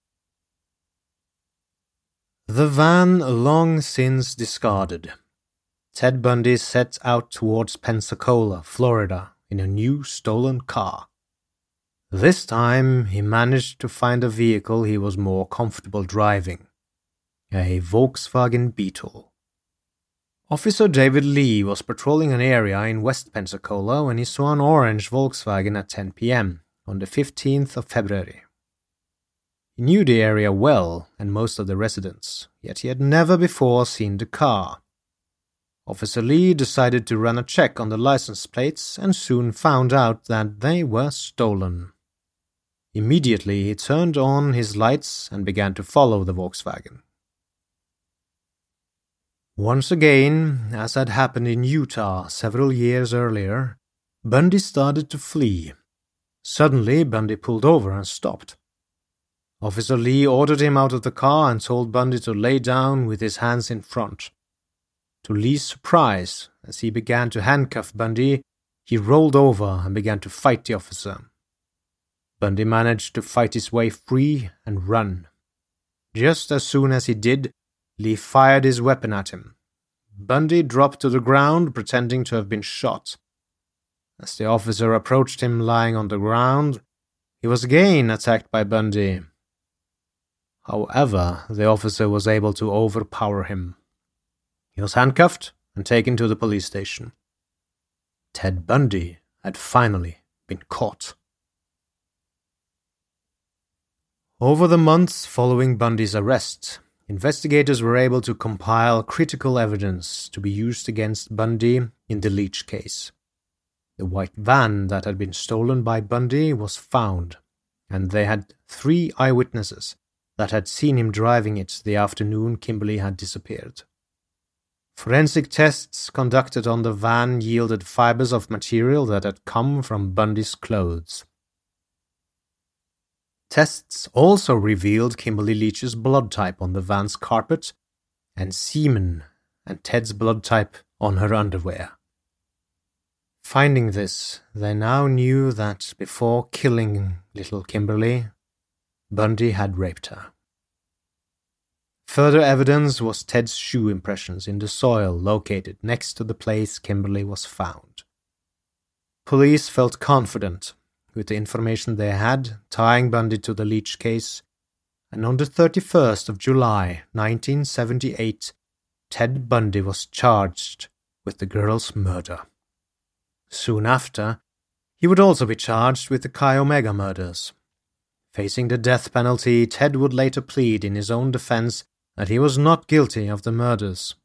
The van long since discarded, Ted Bundy set out towards Pensacola, Florida, in a new stolen car. This time, he managed to find a vehicle he was more comfortable driving, a Volkswagen Beetle. Officer David Lee was patrolling an area in West Pensacola when he saw an orange Volkswagen at 10 p.m. on the 15th of February. He knew the area well and most of the residents, yet he had never before seen the car. Officer Lee decided to run a check on the license plates and soon found out that they were stolen. Immediately he turned on his lights and began to follow the Volkswagen. Once again, as had happened in Utah several years earlier, Bundy started to flee. Suddenly, Bundy pulled over and stopped. Officer Lee ordered him out of the car and told Bundy to lay down with his hands in front. To Lee's surprise, as he began to handcuff Bundy, he rolled over and began to fight the officer. Bundy managed to fight his way free and run. Just as soon as he did, Lee fired his weapon at him. Bundy dropped to the ground, pretending to have been shot. As the officer approached him lying on the ground, he was again attacked by Bundy. However, the officer was able to overpower him. He was handcuffed and taken to the police station. Ted Bundy had finally been caught. Over the months following Bundy's arrest, investigators were able to compile critical evidence to be used against Bundy in the Leach case. The white van that had been stolen by Bundy was found, and they had 3 eyewitnesses that had seen him driving it the afternoon Kimberly had disappeared. Forensic tests conducted on the van yielded fibers of material that had come from Bundy's clothes. Tests also revealed Kimberly Leach's blood type on the van's carpet and semen and Ted's blood type on her underwear. Finding this, they now knew that before killing little Kimberly, Bundy had raped her. Further evidence was Ted's shoe impressions in the soil located next to the place Kimberly was found. Police felt confident with the information they had tying Bundy to the Leach case, and on the 31st of July 1978, Ted Bundy was charged with the girl's murder. Soon after, he would also be charged with the Chi Omega murders. Facing the death penalty, Ted would later plead in his own defense that he was not guilty of the murders.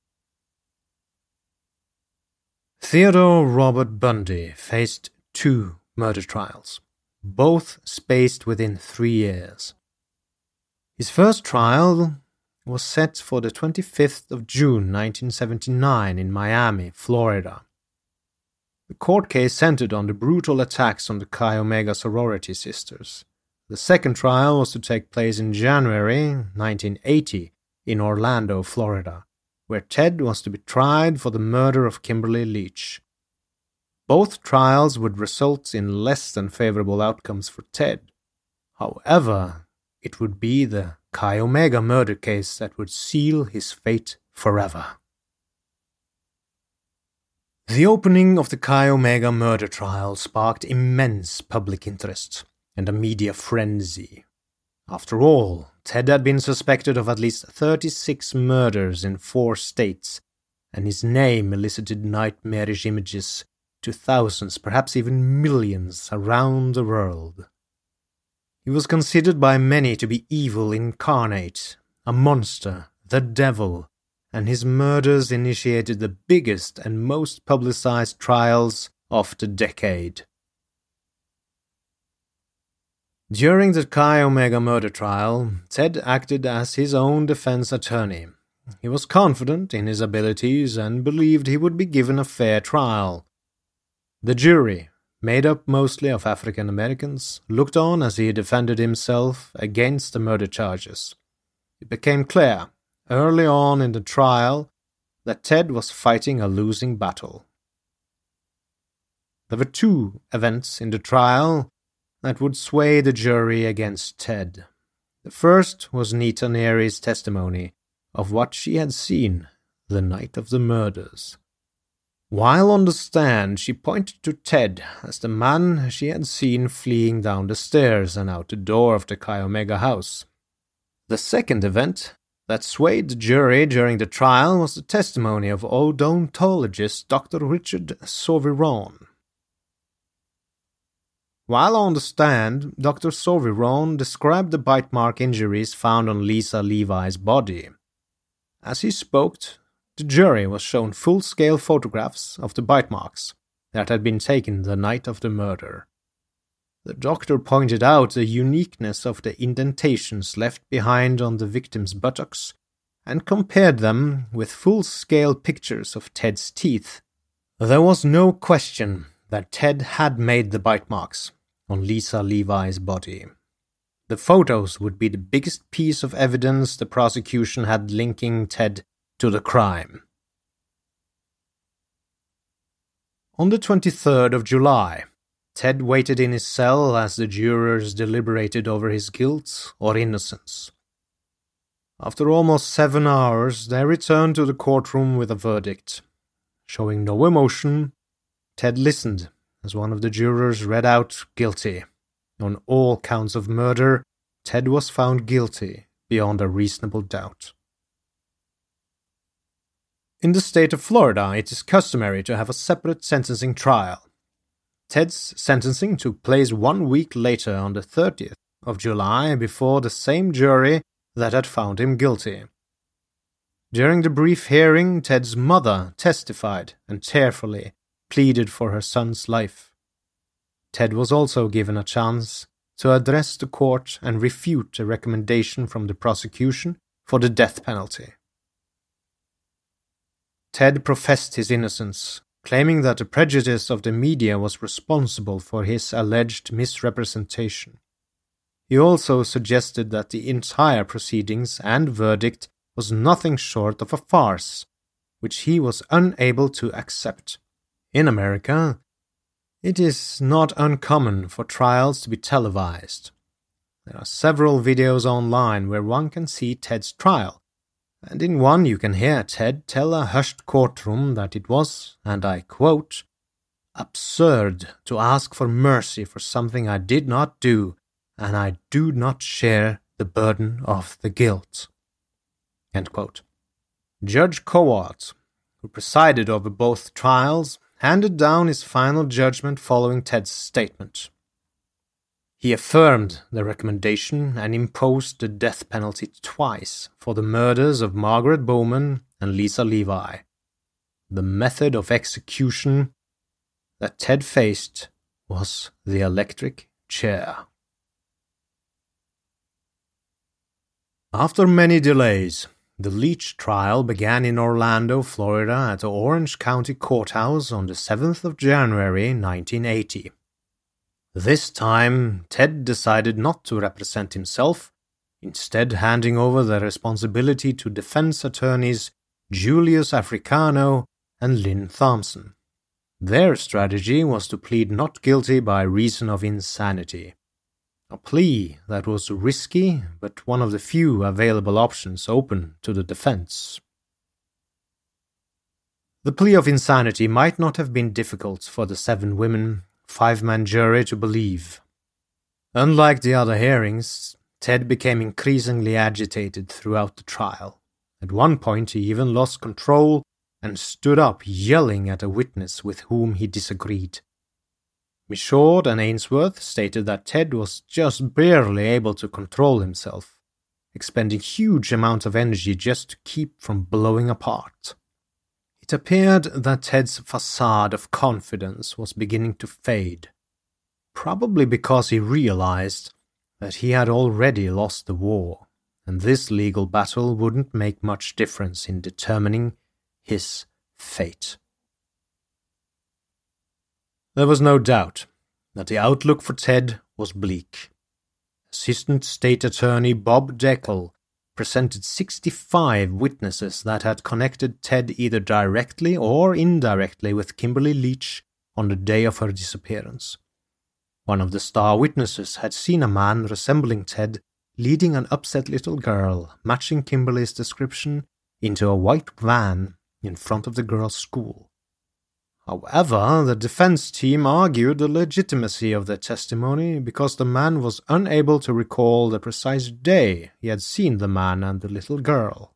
Theodore Robert Bundy faced 2 murder trials, both spaced within 3 years. His first trial was set for the 25th of June 1979 in Miami, Florida. The court case centered on the brutal attacks on the Chi Omega sorority sisters. The second trial was to take place in January 1980 in Orlando, Florida, where Ted was to be tried for the murder of Kimberly Leach. Both trials would result in less than favorable outcomes for Ted. However, it would be the Chi Omega murder case that would seal his fate forever. The opening of the Chi Omega murder trial sparked immense public interest and a media frenzy. After all, Ted had been suspected of at least 36 murders in 4 states, and his name elicited nightmarish images to thousands, perhaps even millions, around the world. He was considered by many to be evil incarnate, a monster, the devil, and his murders initiated the biggest and most publicized trials of the decade. During the Chi Omega murder trial, Ted acted as his own defense attorney. He was confident in his abilities and believed he would be given a fair trial. The jury, made up mostly of African Americans, looked on as he defended himself against the murder charges. It became clear early on in the trial that Ted was fighting a losing battle. There were 2 events in the trial that would sway the jury against Ted. The first was Nita Neary's testimony of what she had seen the night of the murders. While on the stand, she pointed to Ted as the man she had seen fleeing down the stairs and out the door of the Chi Omega house. The second event that swayed the jury during the trial was the testimony of odontologist Dr. Richard Sauviron. While on the stand, Dr. Sauviron described the bite mark injuries found on Lisa Levi's body. As he spoke, the jury was shown full-scale photographs of the bite marks that had been taken the night of the murder. The doctor pointed out the uniqueness of the indentations left behind on the victim's buttocks and compared them with full-scale pictures of Ted's teeth. There was no question that Ted had made the bite marks on Lisa Levi's body. The photos would be the biggest piece of evidence the prosecution had linking Ted to the crime. On the 23rd of July, Ted waited in his cell as the jurors deliberated over his guilt or innocence. After almost 7 hours, they returned to the courtroom with a verdict. Showing no emotion, Ted listened as one of the jurors read out guilty. On all counts of murder, Ted was found guilty beyond a reasonable doubt. In the state of Florida, it is customary to have a separate sentencing trial. Ted's sentencing took place 1 week later on the 30th of July before the same jury that had found him guilty. During the brief hearing, Ted's mother testified and tearfully pleaded for her son's life. Ted was also given a chance to address the court and refute a recommendation from the prosecution for the death penalty. Ted professed his innocence, claiming that the prejudice of the media was responsible for his alleged misrepresentation. He also suggested that the entire proceedings and verdict was nothing short of a farce, which he was unable to accept. In America, it is not uncommon for trials to be televised. There are several videos online where one can see Ted's trial, and in one you can hear Ted tell a hushed courtroom that it was, and I quote, "absurd to ask for mercy for something I did not do, and I do not share the burden of the guilt." End quote. Judge Cowart, who presided over both trials, handed down his final judgment following Ted's statement. He affirmed the recommendation and imposed the death penalty twice for the murders of Margaret Bowman and Lisa Levi. The method of execution that Ted faced was the electric chair. After many delays, the Leach trial began in Orlando, Florida at the Orange County Courthouse on the 7th of January 1980. This time, Ted decided not to represent himself, instead handing over the responsibility to defense attorneys Julius Africano and Lynn Thompson. Their strategy was to plead not guilty by reason of insanity. A plea that was risky, but one of the few available options open to the defense. The plea of insanity might not have been difficult for the 7 women, 5-man jury to believe. Unlike the other hearings, Ted became increasingly agitated throughout the trial. At one point he even lost control and stood up yelling at a witness with whom he disagreed. Michaud and Ainsworth stated that Ted was just barely able to control himself, expending huge amounts of energy just to keep from blowing apart. It appeared that Ted's facade of confidence was beginning to fade, probably because he realized that he had already lost the war, and this legal battle wouldn't make much difference in determining his fate. There was no doubt that the outlook for Ted was bleak. Assistant State Attorney Bob Deckel presented 65 witnesses that had connected Ted either directly or indirectly with Kimberly Leach on the day of her disappearance. One of the star witnesses had seen a man resembling Ted leading an upset little girl, matching Kimberly's description, into a white van in front of the girl's school. However, the defense team argued the legitimacy of their testimony because the man was unable to recall the precise day he had seen the man and the little girl.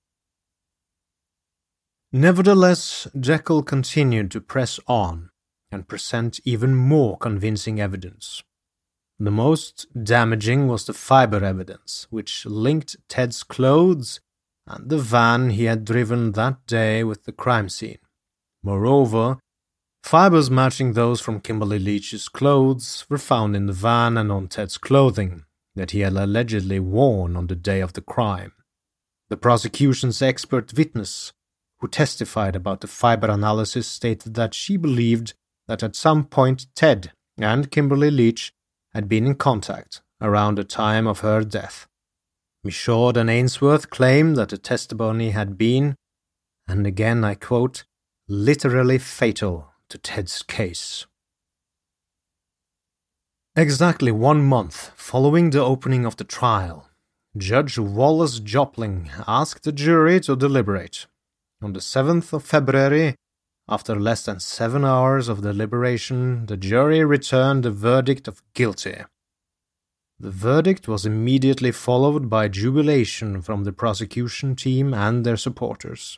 Nevertheless, Jekyll continued to press on and present even more convincing evidence. The most damaging was the fiber evidence, which linked Ted's clothes and the van he had driven that day with the crime scene. Moreover, fibers matching those from Kimberly Leach's clothes were found in the van and on Ted's clothing that he had allegedly worn on the day of the crime. The prosecution's expert witness, who testified about the fiber analysis, stated that she believed that at some point Ted and Kimberly Leach had been in contact around the time of her death. Michaud and Ainsworth claimed that the testimony had been, and again I quote, literally fatal to Ted's case. Exactly 1 month following the opening of the trial, Judge Wallace Jopling asked the jury to deliberate. On the 7th of February, after less than 7 hours of deliberation, the jury returned a verdict of guilty. The verdict was immediately followed by jubilation from the prosecution team and their supporters.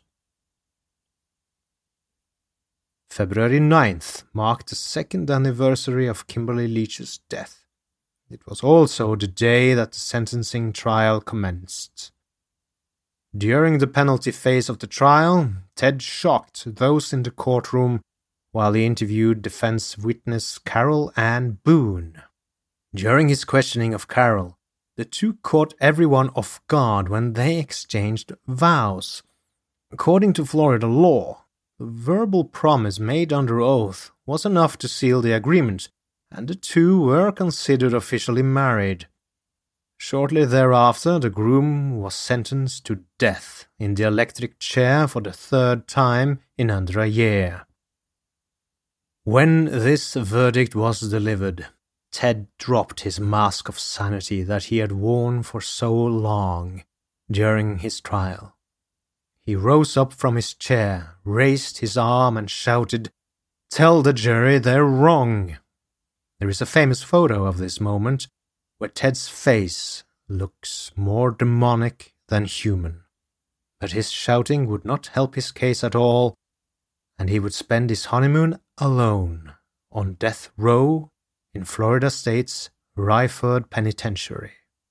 February 9th marked the 2nd anniversary of Kimberly Leach's death. It was also the day that the sentencing trial commenced. During the penalty phase of the trial, Ted shocked those in the courtroom while he interviewed defense witness Carol Ann Boone. During his questioning of Carol, the two caught everyone off guard when they exchanged vows. According to Florida law, the verbal promise made under oath was enough to seal the agreement, and the two were considered officially married. Shortly thereafter, the groom was sentenced to death in the electric chair for the 3rd time in under a year. When this verdict was delivered, Ted dropped his mask of sanity that he had worn for so long during his trial. He rose up from his chair, raised his arm, and shouted, "Tell the jury they're wrong!" There is a famous photo of this moment where Ted's face looks more demonic than human. But his shouting would not help his case at all, and he would spend his honeymoon alone on death row in Florida State's Ryford Penitentiary.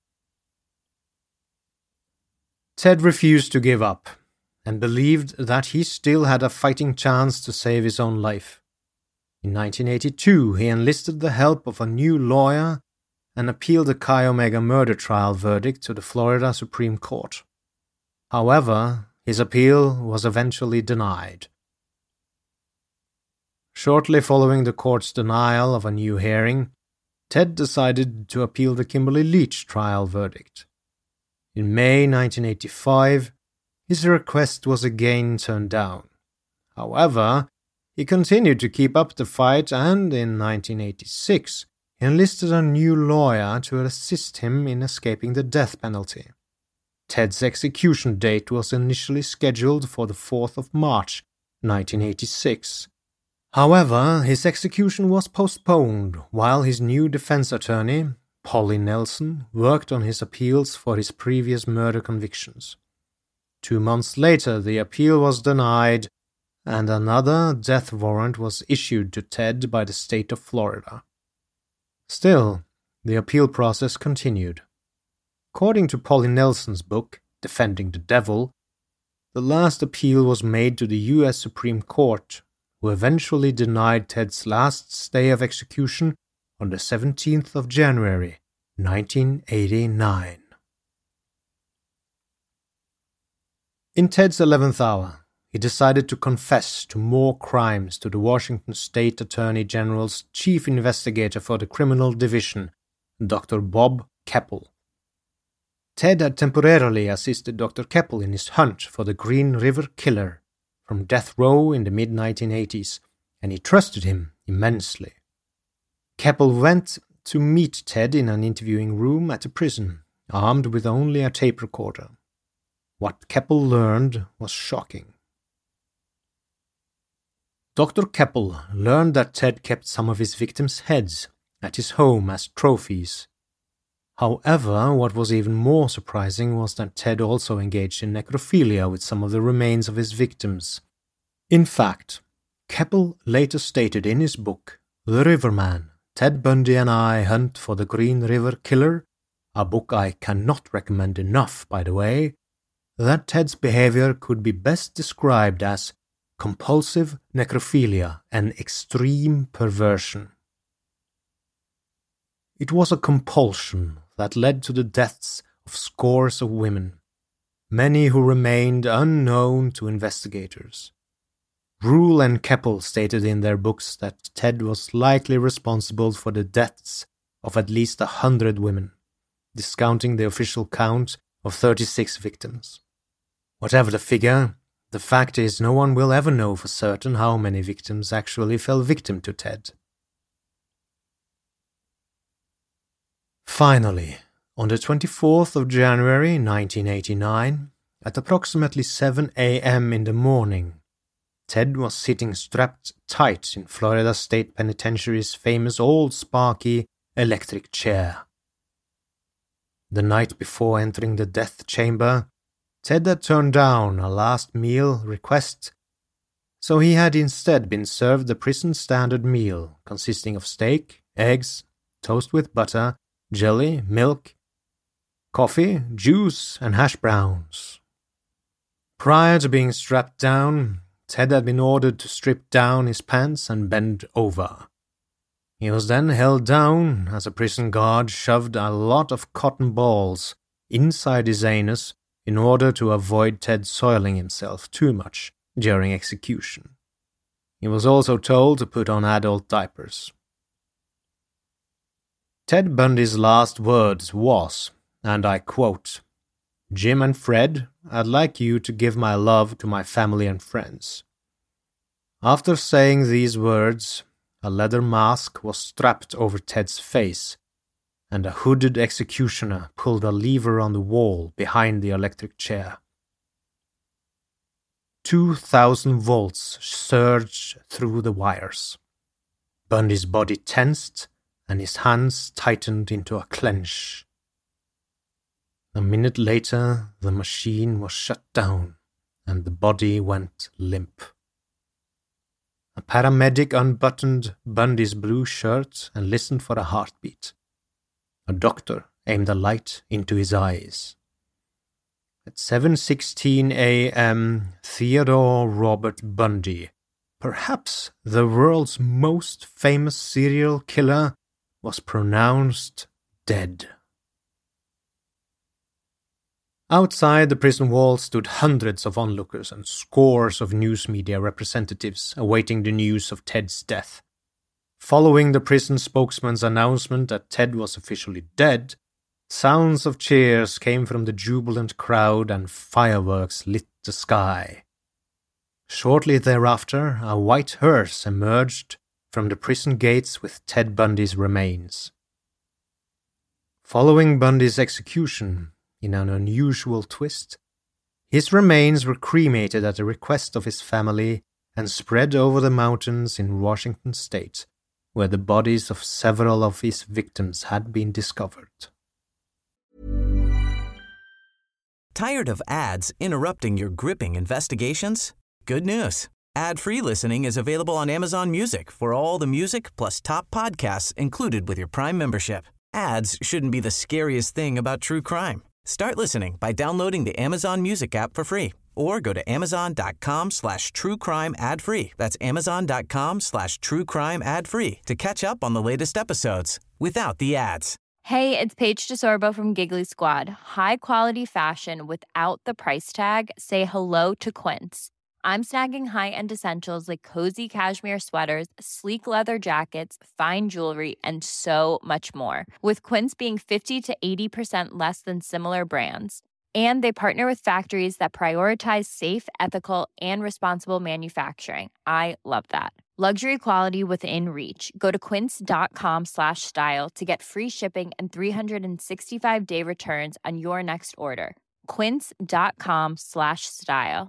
Ted refused to give up, and believed that he still had a fighting chance to save his own life. In 1982, he enlisted the help of a new lawyer and appealed the Chi Omega murder trial verdict to the Florida Supreme Court. However, his appeal was eventually denied. Shortly following the court's denial of a new hearing, Ted decided to appeal the Kimberly Leach trial verdict. In May 1985, his request was again turned down. However, he continued to keep up the fight, and in 1986, he enlisted a new lawyer to assist him in escaping the death penalty. Ted's execution date was initially scheduled for the 4th of March, 1986. However, his execution was postponed while his new defense attorney, Polly Nelson, worked on his appeals for his previous murder convictions. 2 months later, the appeal was denied, and another death warrant was issued to Ted by the state of Florida. Still, the appeal process continued. According to Polly Nelson's book, Defending the Devil, the last appeal was made to the U.S. Supreme Court, who eventually denied Ted's last stay of execution on the 17th of January, 1989. In Ted's 11th hour, he decided to confess to more crimes to the Washington State Attorney General's chief investigator for the Criminal Division, Dr. Bob Keppel. Ted had temporarily assisted Dr. Keppel in his hunt for the Green River Killer from death row in the mid-1980s, and he trusted him immensely. Keppel went to meet Ted in an interviewing room at the prison, armed with only a tape recorder. What Keppel learned was shocking. Dr. Keppel learned that Ted kept some of his victims' heads at his home as trophies. However, what was even more surprising was that Ted also engaged in necrophilia with some of the remains of his victims. In fact, Keppel later stated in his book, The Riverman, Ted Bundy and I Hunt for the Green River Killer, a book I cannot recommend enough, by the way, that Ted's behavior could be best described as compulsive necrophilia and extreme perversion. It was a compulsion that led to the deaths of scores of women, many who remained unknown to investigators. Rule and Keppel stated in their books that Ted was likely responsible for the deaths of at least 100 women, discounting the official count of 36 victims. Whatever the figure, the fact is no one will ever know for certain how many victims actually fell victim to Ted. Finally, on the 24th of January 1989, at approximately 7 a.m. in the morning, Ted was sitting strapped tight in Florida State Penitentiary's famous old Sparky electric chair. The night before entering the death chamber, Ted had turned down a last meal request, so he had instead been served the prison standard meal consisting of steak, eggs, toast with butter, jelly, milk, coffee, juice, and hash browns. Prior to being strapped down, Ted had been ordered to strip down his pants and bend over. He was then held down as a prison guard shoved a lot of cotton balls inside his anus in order to avoid Ted soiling himself too much during execution. He was also told to put on adult diapers. Ted Bundy's last words was, and I quote, "Jim and Fred, I'd like you to give my love to my family and friends." After saying these words, a leather mask was strapped over Ted's face, and a hooded executioner pulled a lever on the wall behind the electric chair. 2,000 volts surged through the wires. Bundy's body tensed, and his hands tightened into a clench. A minute later, the machine was shut down, and the body went limp. A paramedic unbuttoned Bundy's blue shirt and listened for a heartbeat. A doctor aimed a light into his eyes. At 7:16 a.m., Theodore Robert Bundy, perhaps the world's most famous serial killer, was pronounced dead. Outside the prison walls stood hundreds of onlookers and scores of news media representatives awaiting the news of Ted's death. Following the prison spokesman's announcement that Ted was officially dead, sounds of cheers came from the jubilant crowd and fireworks lit the sky. Shortly thereafter, a white hearse emerged from the prison gates with Ted Bundy's remains. Following Bundy's execution, in an unusual twist, his remains were cremated at the request of his family and spread over the mountains in Washington state, where the bodies of several of his victims had been discovered. Tired of ads interrupting your gripping investigations? Good news. Ad-free listening is available on Amazon Music for all the music plus top podcasts included with your Prime membership. Ads shouldn't be the scariest thing about true crime. Start listening by downloading the Amazon Music app for free or go to amazon.com/truecrime ad-free. That's amazon.com/truecrime ad-free to catch up on the latest episodes without the ads. Hey, it's Paige DeSorbo from Giggly Squad. High quality fashion without the price tag. Say hello to Quince. I'm snagging high-end essentials like cozy cashmere sweaters, sleek leather jackets, fine jewelry, and so much more. With Quince being 50 to 80% less than similar brands. And they partner with factories that prioritize safe, ethical, and responsible manufacturing. I love that. Luxury quality within reach. Go to quince.com/style to get free shipping and 365-day returns on your next order. Quince.com/style.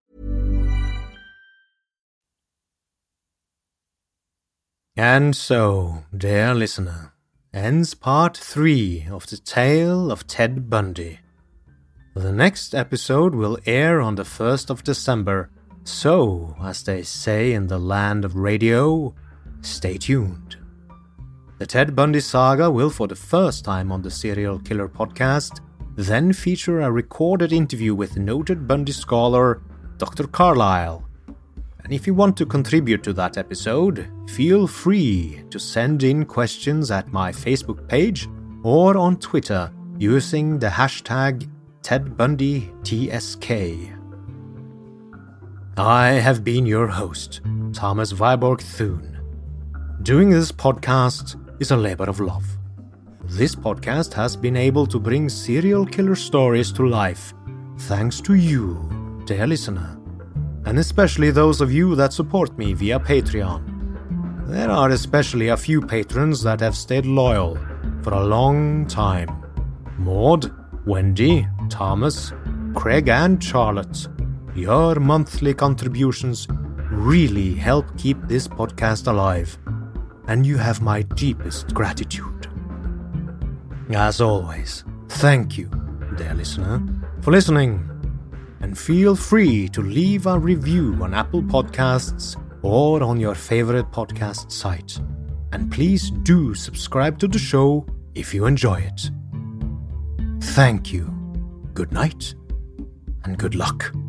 And so, dear listener, ends part 3 of the tale of Ted Bundy. The next episode will air on the 1st of December, so, as they say in the land of radio, stay tuned. The Ted Bundy saga will, for the first time on the Serial Killer podcast, then feature a recorded interview with noted Bundy scholar Dr. Carlisle. And if you want to contribute to that episode, feel free to send in questions at my Facebook page or on Twitter using the hashtag TedBundyTSK. I have been your host, Thomas Viborg Thune. Doing this podcast is a labor of love. This podcast has been able to bring serial killer stories to life thanks to you, dear listener. And especially those of you that support me via Patreon. There are especially a few patrons that have stayed loyal for a long time. Maud, Wendy, Thomas, Craig and Charlotte. Your monthly contributions really help keep this podcast alive, and you have my deepest gratitude. As always, thank you, dear listener, for listening. And feel free to leave a review on Apple Podcasts or on your favorite podcast site. And please do subscribe to the show if you enjoy it. Thank you, good night, and good luck.